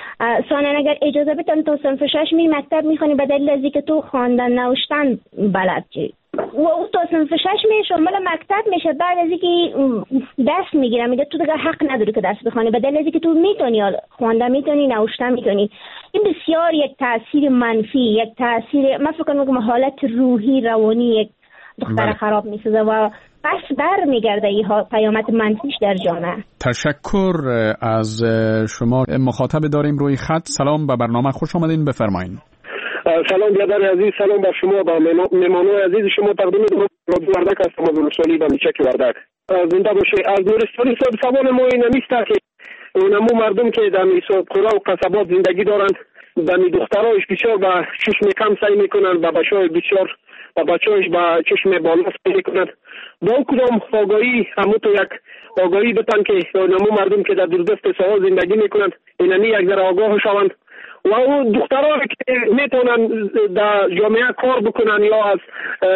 [SPEAKER 12] ثانیا اگر اجازه بدن تا صنف 6 می مکتب میخونی به دلیل از اینکه تو خواندن نوشتن بلد چی و او تا صنف 6 می شامل مکتب میشه. بعد از اینکه دست میگیره میگه تو دیگه حق نداری که دست بخونی به دلیل از اینکه تو میتونی خواندن میتونی نوشتن میتونی. این بسیار یک تاثیر منفی، یک تاثیر من فکر کنم حالت روحی روانی یک دختر خراب میسازه و پس بر میگرده این پیامد منفیش در جامعه. تشکر
[SPEAKER 10] از شما. مخاطب داریم روی خط. سلام، به برنامه خوش آمدین، بفرمایید.
[SPEAKER 14] سلام برادر عزیز، سلام بر شما و مهمانان عزیز شما. تقدیم رادیو وردک هستم از نورستانی و میچک وردک. زنده باشه. از نورستانی سوال ما این نیست که اونمو مردم که در قرا و قصبات زندگی دارند در دخترایش بسیار با چشم کم سعی میکنن و بچه‌های بسیار و بچه‌هاش با چشم بالا سعی میکنن. با کدام آگاهی همون تو یک آگاهی بتن که اونمو مردم که در دوردست ساحل زندگی میکنن اینمی یک ذره آگاه شوند و اون دخترها که میتونن در جامعه کار بکنن یا از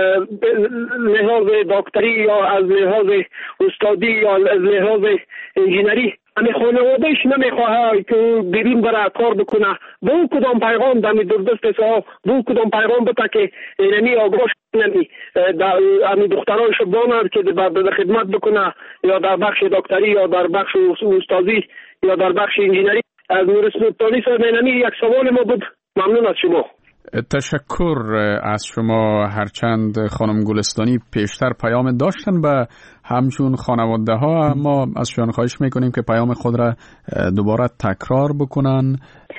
[SPEAKER 14] لحاظ دکتری یا از لحاظ استادی یا از لحاظ انجینری همه خانوادهش نمیخواه که بیرون برای کار بکنه. با اون کدام پیغام در دوردست ساحل با اون کدام پیغام بتا که اینمی آگاه شدنی در دخترهایش بانند که در خدمت بکنه یا در بخش دکتری یا در بخش استادی یا در بخش انجینری. از نورستانی سرمینمی یک سوال ما بود. ممنون از شما.
[SPEAKER 10] تشکر از شما. هرچند خانم گلستانی پیشتر پیام داشتن به همچون خانواده ها، اما از شما خواهش میکنیم که پیام خود را دوباره تکرار بکنن.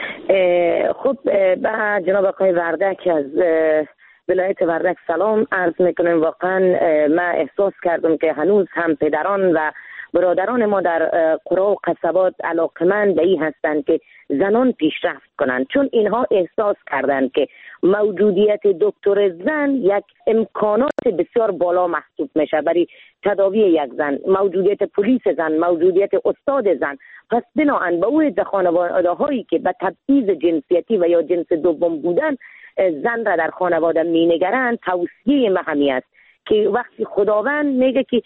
[SPEAKER 11] خب به جناب آقای وردک از ولایت وردک سلام عرض میکنم. واقعا من احساس کردم که هنوز هم پدران و برادران ما در قرا و قصبات علاقمند به این هستند که زنان پیشرفت کنند، چون اینها احساس کردند که موجودیت دکتر زن یک امکانات بسیار بالا محسوب میشه برای تداوی یک زن، موجودیت پلیس زن، موجودیت استاد زن. پس بناهن به اوی خانواده هایی که به تبعیض جنسیتی و یا جنس دوم بودن زن را در خانواده می نگرند، توصیه من همین است که وقتی خداوند میگه که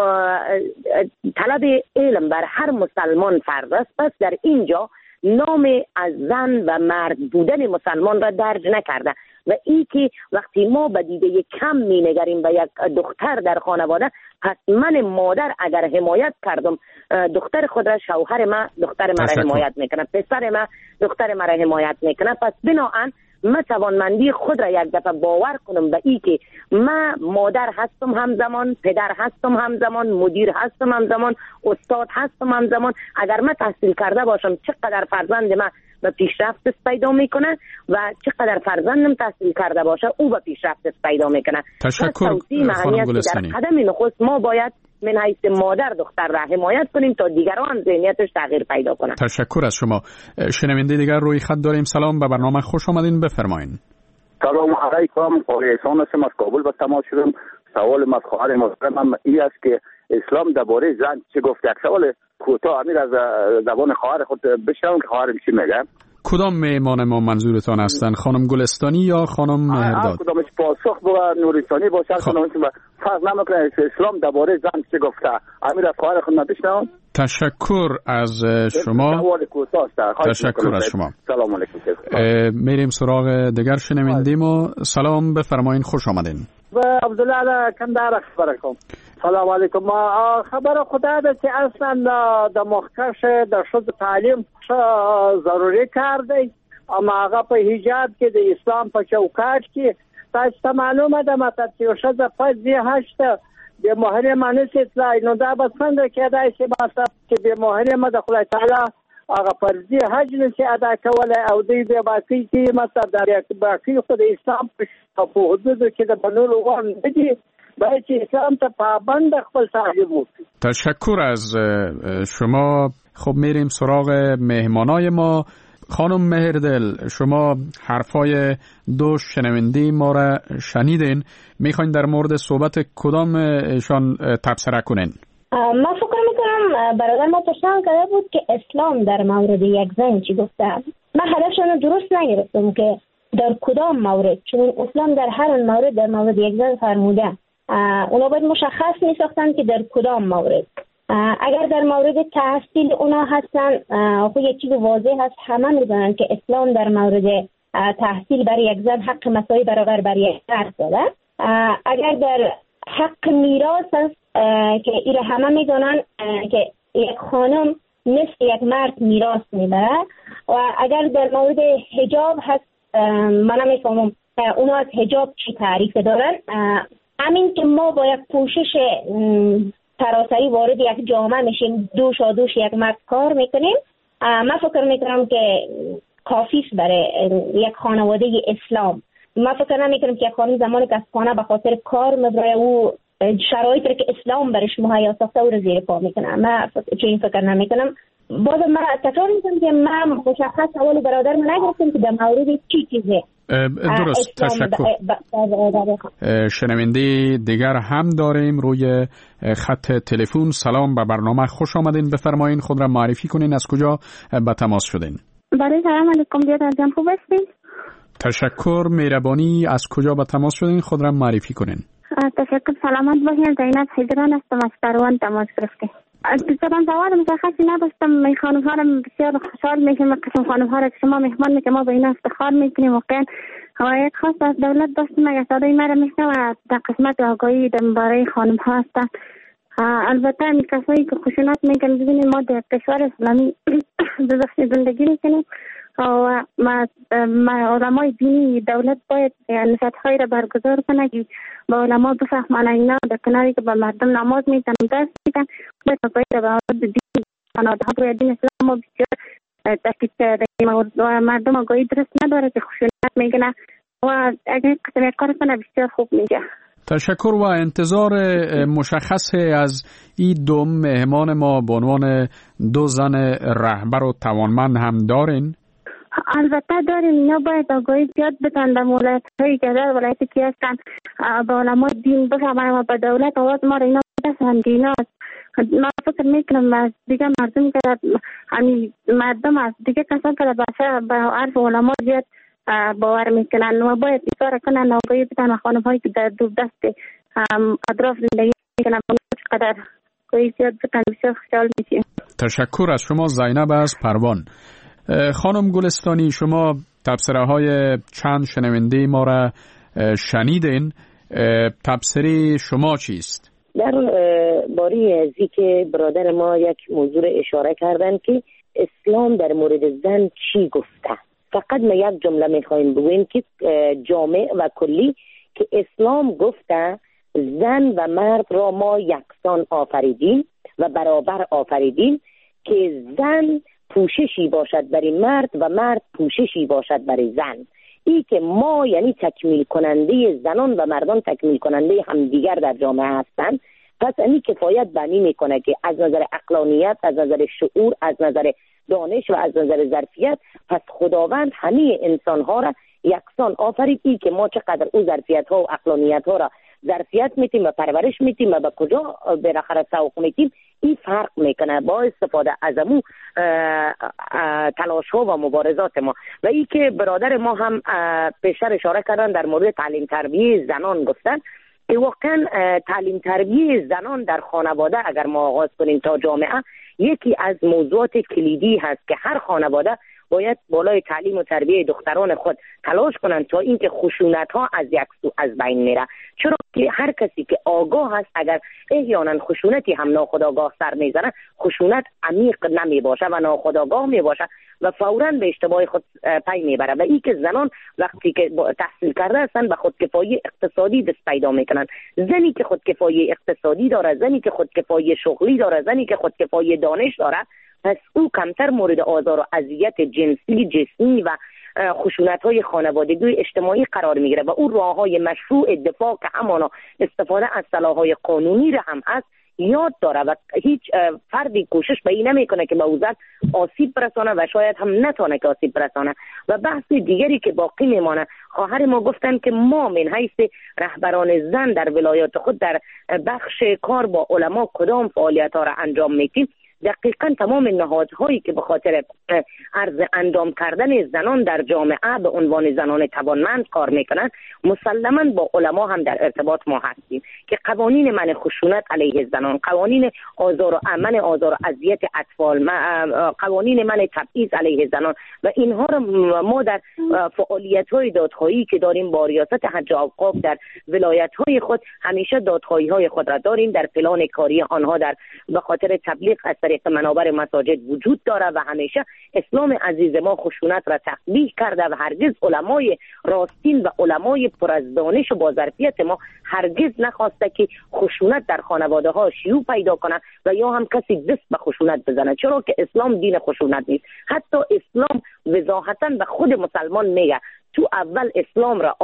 [SPEAKER 11] طلب علم بر هر مسلمان فرض است، پس در اینجا نام از زن و مرد بودن مسلمان را درج نکرده و این که وقتی ما به دیده کم می نگریم به یک دختر در خانواده، پس من مادر اگر حمایت کردم دختر خود را، شوهر من دختر مرا حمایت میکنه، پسر من دختر مرا حمایت میکنه. پس بناهن من توانمندی خود را یک دفعه باور کنم به ای که من مادر هستم همزمان، پدر هستم همزمان، مدیر هستم همزمان، استاد هستم همزمان. اگر من تحصیل کرده باشم چقدر فرزند من به پیشرفت پیدا میکنه و چقدر فرزندم تحصیل کرده باشه او به پیشرفت پیدا میکنه.
[SPEAKER 10] تشکر خانم گلستانی.
[SPEAKER 11] در قدم نخست ما باید من حیث مادر دختر را حمایت کنیم تا دیگران ذهنیتش تغییر پیدا کنه.
[SPEAKER 10] تشکر از شما. شنونده دیگر روی خط داریم. سلام، به برنامه خوش آمدین، بفرمایید.
[SPEAKER 1] سلام علیکم، قاری احسان هستم، از کابل به تماس شدم. سوال از خواهر محترمم این است که اسلام درباره زن چه گفته؟ یک سوال کوتاه امیر از زبان خواهر خود بشنوم که خواهرم چی میگه.
[SPEAKER 10] کدام مهمان ما منظورتان هستند؟ خانم گلستانی یا خانم مهرداد؟
[SPEAKER 1] کدامش پاسخ با نوریستانی باشه، کدامش فرق نمیکنه. اسلام درباره زن چه گفته؟ امیر از خواهر خود بشنوم.
[SPEAKER 10] تشکر از شما. تشکر از شما.
[SPEAKER 1] سلام علیکم.
[SPEAKER 10] میریم سراغ دیگر شنوندیم و سلام بفرمایین، خوش آمدین.
[SPEAKER 16] عبدالله کندهار خبرکم. سلام علیکم. خبر خدا ده که اصلا د مخکش د شد تعلیم ضروری کار دی، اما هغه په حجاب کې د اسلام په چوکاټ کې تاسو معلومه ده ماته چې شد فزي هشت به محرمه نسیتلای، نو دا به څنګه کېدای شي چې به محرمه د خدای تعالی هغه فرضي حج نشي ادا کولای او دوی به باقي کې مطلب د باقي خو د اسلام په حدودو کې د بنول وان دي، باید چې اسلام ته پابند خپل تعلیم وکړي.
[SPEAKER 10] تشکر از شما. خب میریم سراغ مهمانای ما. خانم مهردل، شما حرفای دو شنونده ما را شنیدین، میخواین در مورد صحبت کدام ایشان تبصره کنین؟
[SPEAKER 12] من فکر میکنم برادر ما پرسان کرده بود که اسلام در مورد یک زن چی گفته. من هدفشان درست نگرفتم که در کدام مورد، چون اسلام در هر مورد در مورد یک زن فرموده، اونا باید مشخص میساختن که در کدام مورد. اگر در مورد تحصیل اونا هستن خود یک چیز واضح هست، همه میدونن که اسلام در مورد تحصیل برای یک زن حق مساوی برابر برای یک مرد داده. اگر در حق میراث هست که ایره همه میدونن که یک خانم مثل یک مرد میراث میبره، و اگر در مورد حجاب هست من نمیفهمم اونا از حجاب چی تعریف دارن. همین که ما با یک پوشش سراسری وارد یک جامعه میشیم، دوش یک مرد کار میکنیم، من فکر میکنم که کافی است برای یک خانواده اسلام. من فکر نمیکنم که یک خانم زمانی که از خانه به خاطر کار میبره او شرایطی که اسلام برش مهیا ساخته او رو زیر پا میکنه. من چنین فکر نمیکنم. باز من تکرار میکنم که من مشخص سوال برادر من نگرفتم که در مورد چی چیزه.
[SPEAKER 10] درست، تشکر. شنونده دیگر هم داریم روی خط تلفن. سلام، به برنامه خوش آمدین. بفرمایین خود را معرفی کنین، از کجا به تماس شدین؟
[SPEAKER 17] بله، سلام علیکم بیادر جان، خوب هستین؟
[SPEAKER 10] تشکر، مهربانی. از کجا به تماس شدین؟ خود را معرفی کنین.
[SPEAKER 17] تشکر، سلامت باشین. زینب حیدران هستم، از کاروان تماس گرفتیم. دوستان سوال مشخصی نداشتم. من خانم ها را بسیار خوشحال میشم قسم خانم ها را که شما مهمان میکنیم، ما به اینا افتخار میکنیم. واقعا حمایت خاص از دولت داشتیم. اگر صدای ما را میشنوه در قسمت آگاهی درباره خانم ها هستن. البته این کسایی که خشونت میکنن، ببینید ما در کشور اسلامی زندگی میکنیم و علمای دینی دولت باید نشاط‌هایی را برگزار کنه که با علما بفهمانه اینا در کناری که با مردم نماز میتن درس میتن، باید آگاهی را به مورد دین خانواده ها باید دین اسلام بسیار تشکیل کرده و مردم آگاهی درست نداره که خشونت میکنه و اگر قسم کار کنه بسیار خوب میشه.
[SPEAKER 10] تشکر و انتظار مشخص از این دو مهمان ما به عنوان دو زن رهبر و توانمند هم دارین؟
[SPEAKER 17] البته داریم. اینا باید آگاهی زیاد بدن در ولایت‌هایی که در ولایتی که هستن به علما دین بفهمن و به دولت آواز ما را اینا بدن که اینا من فکر میکنم از دیگه مردم که مردم از دیگه کسان که به عرف علما زیاد باور میکنن و باید اصرار کنن آگاهی بدن و خانم هایی که در دو دست اطراف زندگی میکنن چقدر آگاهی زیاد بدن بسیار خوشحال میشیم.
[SPEAKER 10] تشکر از شما. زینب از پروان. خانم گلستانی، شما تبصره های چند شنونده ما را شنیدین. تبصره شما چیست؟
[SPEAKER 11] در باری ازی که برادر ما یک موضوع اشاره کردن که اسلام در مورد زن چی گفته. فقط ما یک جمله میخوایم بگویم که جامع و کلی که اسلام گفته زن و مرد را ما یکسان آفریدیم و برابر آفریدیم، که زن پوششی باشد برای مرد و مرد پوششی باشد برای زن. ای که ما یعنی تکمیل کننده زنان و مردان تکمیل کننده همدیگر در جامعه هستند. پس این کفایت بنی میکنه که از نظر عقلانیت، از نظر شعور، از نظر دانش و از نظر ظرفیت، پس خداوند همه انسان ها را یکسان آفرید. ای که ما چقدر او ظرفیت ها و عقلانیت ها را ظرفیت میتیم و پرورش میتیم و به کجا بالاخره سوق میتیم، این فرق میکنه با استفاده از امو تلاش ها و مبارزات ما. و ای که برادر ما هم پیشتر اشاره کردن در مورد تعلیم تربیه زنان گفتن، واقعا تعلیم تربیه زنان در خانواده اگر ما آغاز کنیم تا جامعه، یکی از موضوعات کلیدی هست که هر خانواده باید بالای تعلیم و تربیه دختران خود تلاش کنند تا اینکه خشونت ها از یک سو از بین میره. چرا که هر کسی که آگاه هست اگر احیانا خشونتی هم ناخودآگاه سر میزنه، خشونت عمیق نمی باشه و ناخودآگاه می باشه و فوراً به اشتباه خود پی میبره. و این که زنان وقتی که تحصیل کرده هستن به خودکفایی اقتصادی دست پیدا میکنن. زنی که خودکفایی اقتصادی داره، زنی که خودکفایی شغلی داره، زنی که خودکفایی دانش داره، پس او کمتر مورد آزار و اذیت جنسی، جسمی و خشونت‌های خانوادگی اجتماعی قرار میگیره و او راه‌های مشروع دفاع که همانا استفاده از سلاح‌های قانونی را هم هست یاد داره و هیچ فردی کوشش به این نمیکنه که به او زن آسیب برسانه و شاید هم نتونه که آسیب برسانه. و بحث دیگری که باقی میمانه، خواهر ما گفتن که ما من حیث رهبران زن در ولایات خود در بخش کار با علما کدام فعالیت‌ها را انجام میدیم. دقیقاً تمام نهادهایی که به خاطر عرض انجام کردن زنان در جامعه به عنوان زنان توانمند کار میکنند، مسلماً با علما هم در ارتباط ما هستیم که قوانین منع خشونت علیه زنان، قوانین آزار و اذیت اطفال، قوانین منع تبعیض علیه زنان و اینها را ما در فعالیت‌های دادخواهی که داریم با ریاست حج و اوقاف در ولایت‌های خود همیشه دادخواهی‌های خود را داریم. در پلان کاری آنها در به خاطر تبلیغ از طریق منابر مساجد وجود داره و همیشه اسلام عزیز ما خشونت را تقبیح کرده و هرگز علمای راستین و علمای پر از دانش و با ظرفیت ما هرگز نخواسته که خشونت در خانواده ها شیوع پیدا کنه و یا هم کسی دست به خشونت بزنه، چرا که اسلام دین خشونت نیست. حتی اسلام وضاحتاً به خود مسلمان میگه تو اول اسلام را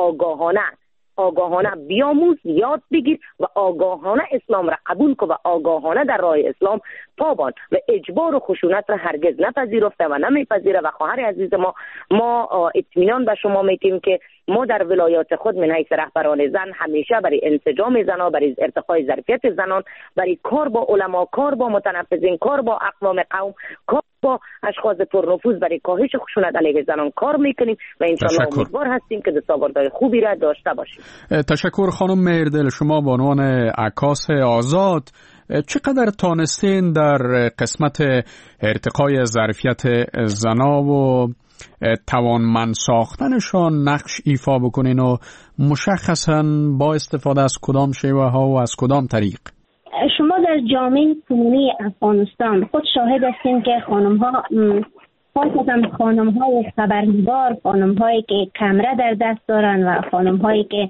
[SPEAKER 11] آگاهانه بیاموز، یاد بگیر و آگاهانه اسلام را قبول کن و آگاهانه در راه اسلام پابان و اجبار و خشونت را هرگز نپذیرفته و نمیپذیره. و خواهر عزیز ما اطمینان به شما میتیم که ما در ولایات خود من حیث رهبران زن همیشه برای انسجام زنان، برای ارتقای ظرفیت زنان، برای کار با علما، کار با متنفذین، کار با اقوام قوم، کار با اشخاص پرنفوذ برای کاهش خشونت علیه زنان کار میکنیم و انشاءالله امیدوار هستیم که دستاوردهای خوبی را داشته باشیم.
[SPEAKER 10] تشکر خانم مهردل. شما به عنوان عکاس آزاد چقدر تانستین در قسمت ارتقای ظرفیت زنا و توانمند ساختنشان نقش ایفا بکنین و مشخصاً با استفاده از کدام شیوه ها و از کدام طریق؟
[SPEAKER 12] شما در جامعه کنونی افغانستان خود شاهد هستین که خانم‌ها، خاصتاً خانم‌های خبرنگار، خانم‌هایی که کمره در دست دارن و خانم‌هایی که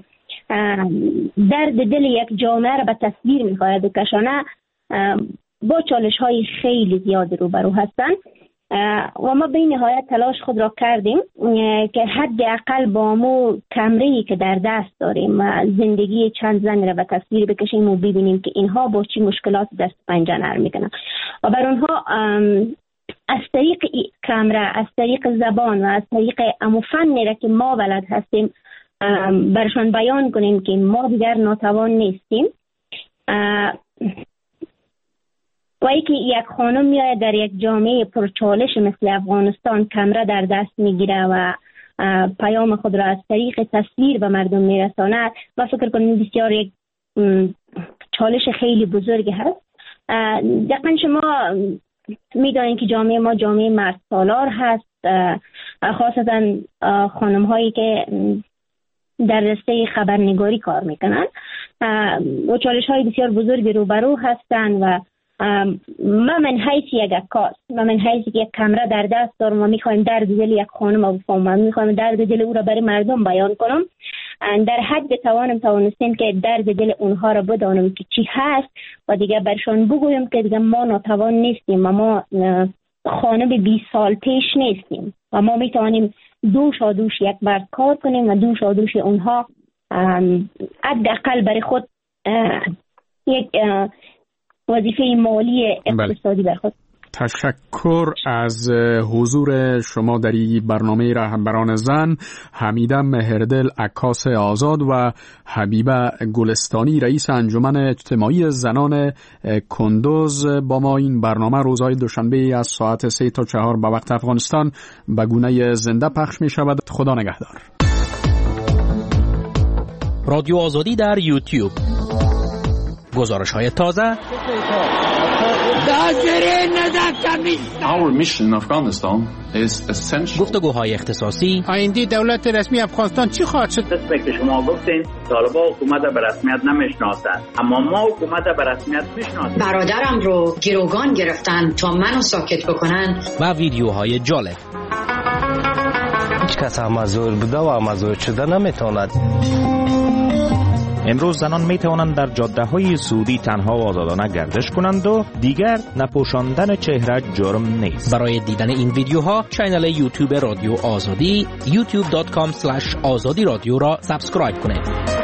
[SPEAKER 12] درد دل یک جامعه را به تصویر می‌خواهد بکشانه، با چالش‌های خیلی زیاد روبرو هستند و ما به نهایت تلاش خود را کردیم که حداقل با مو کمره‌ای که در دست داریم و زندگی چند زن را به تصویر بکشیم و ببینیم که اینها با چی مشکلات دست پنجه نرم میکنن و بر اونها از طریق کمره، از طریق زبان و از طریق امو فنی را که ما بلد هستیم برشان بیان کنیم که ما دیگر ناتوان نیستیم. و اینکه یک خانم میاد در یک جامعه پرچالش مثل افغانستان کمره در دست میگیره و پیام خود را از طریق تصویر به مردم میرساند و فکر کنیم بسیار یک چالش خیلی بزرگی هست. دقیقا شما میدانید که جامعه ما جامعه مرد سالار هست، خاصتا خانم هایی که در رشته خبرنگاری کار میکنن و چالش های بسیار بزرگی روبرو هستن و من حیث یک عکاس، من حیث یک کمره در دست دارم و میخوایم درد دل یک خانم رو بفهمم، میخوایم درد دل او را برای مردم بیان کنم، در حد توانستیم که درد دل اونها را بدانم که چی هست و دیگه برشان بگویم که دیگه ما ناتوان نیستیم و ما خانم 20 سال پیش نیستیم و ما میتوانیم دوش یک مرد کار کنیم و دوش اونها حداقل برای خود یک وظیفه مالی اقتصادی بر خود
[SPEAKER 10] تشکر از حضور شما در این برنامه رهبران زن. حمیده مهردل عکاس آزاد و حبیبه گلستانی رئیس انجمن اجتماعی زنان کندوز با ما این برنامه روزهای دوشنبه از ساعت 3 تا 4 به وقت افغانستان به گونه زنده پخش می شود. خدا نگهدار.
[SPEAKER 15] رادیو آزادی در یوتیوب، گزارش های تازه،
[SPEAKER 3] Our mission in Afghanistan is essential.
[SPEAKER 15] گفتگوهای اختصاصی.
[SPEAKER 3] آینده دولت رسمی افغانستان چی خواهد شد؟
[SPEAKER 26] که شما گفتین طالبان حکومت به رسمیت نمیشناسند، اما ما حکومت به رسمیت میشناسیم.
[SPEAKER 4] برادرم رو گروگان گرفتن تا منو ساکت بکنن.
[SPEAKER 15] و ویدیوهای جالب.
[SPEAKER 19] هیچ کس مزور بوده و مزور شده نمیتواند.
[SPEAKER 15] امروز زنان می توانند در جاده های سعودی تنها و آزادانه گردش کنند و دیگر نپوشاندن چهره جرم نیست. برای دیدن این ویدیوها کانال یوتیوب رادیو آزادی youtube.com/azadi radio را سابسکرایب کنید.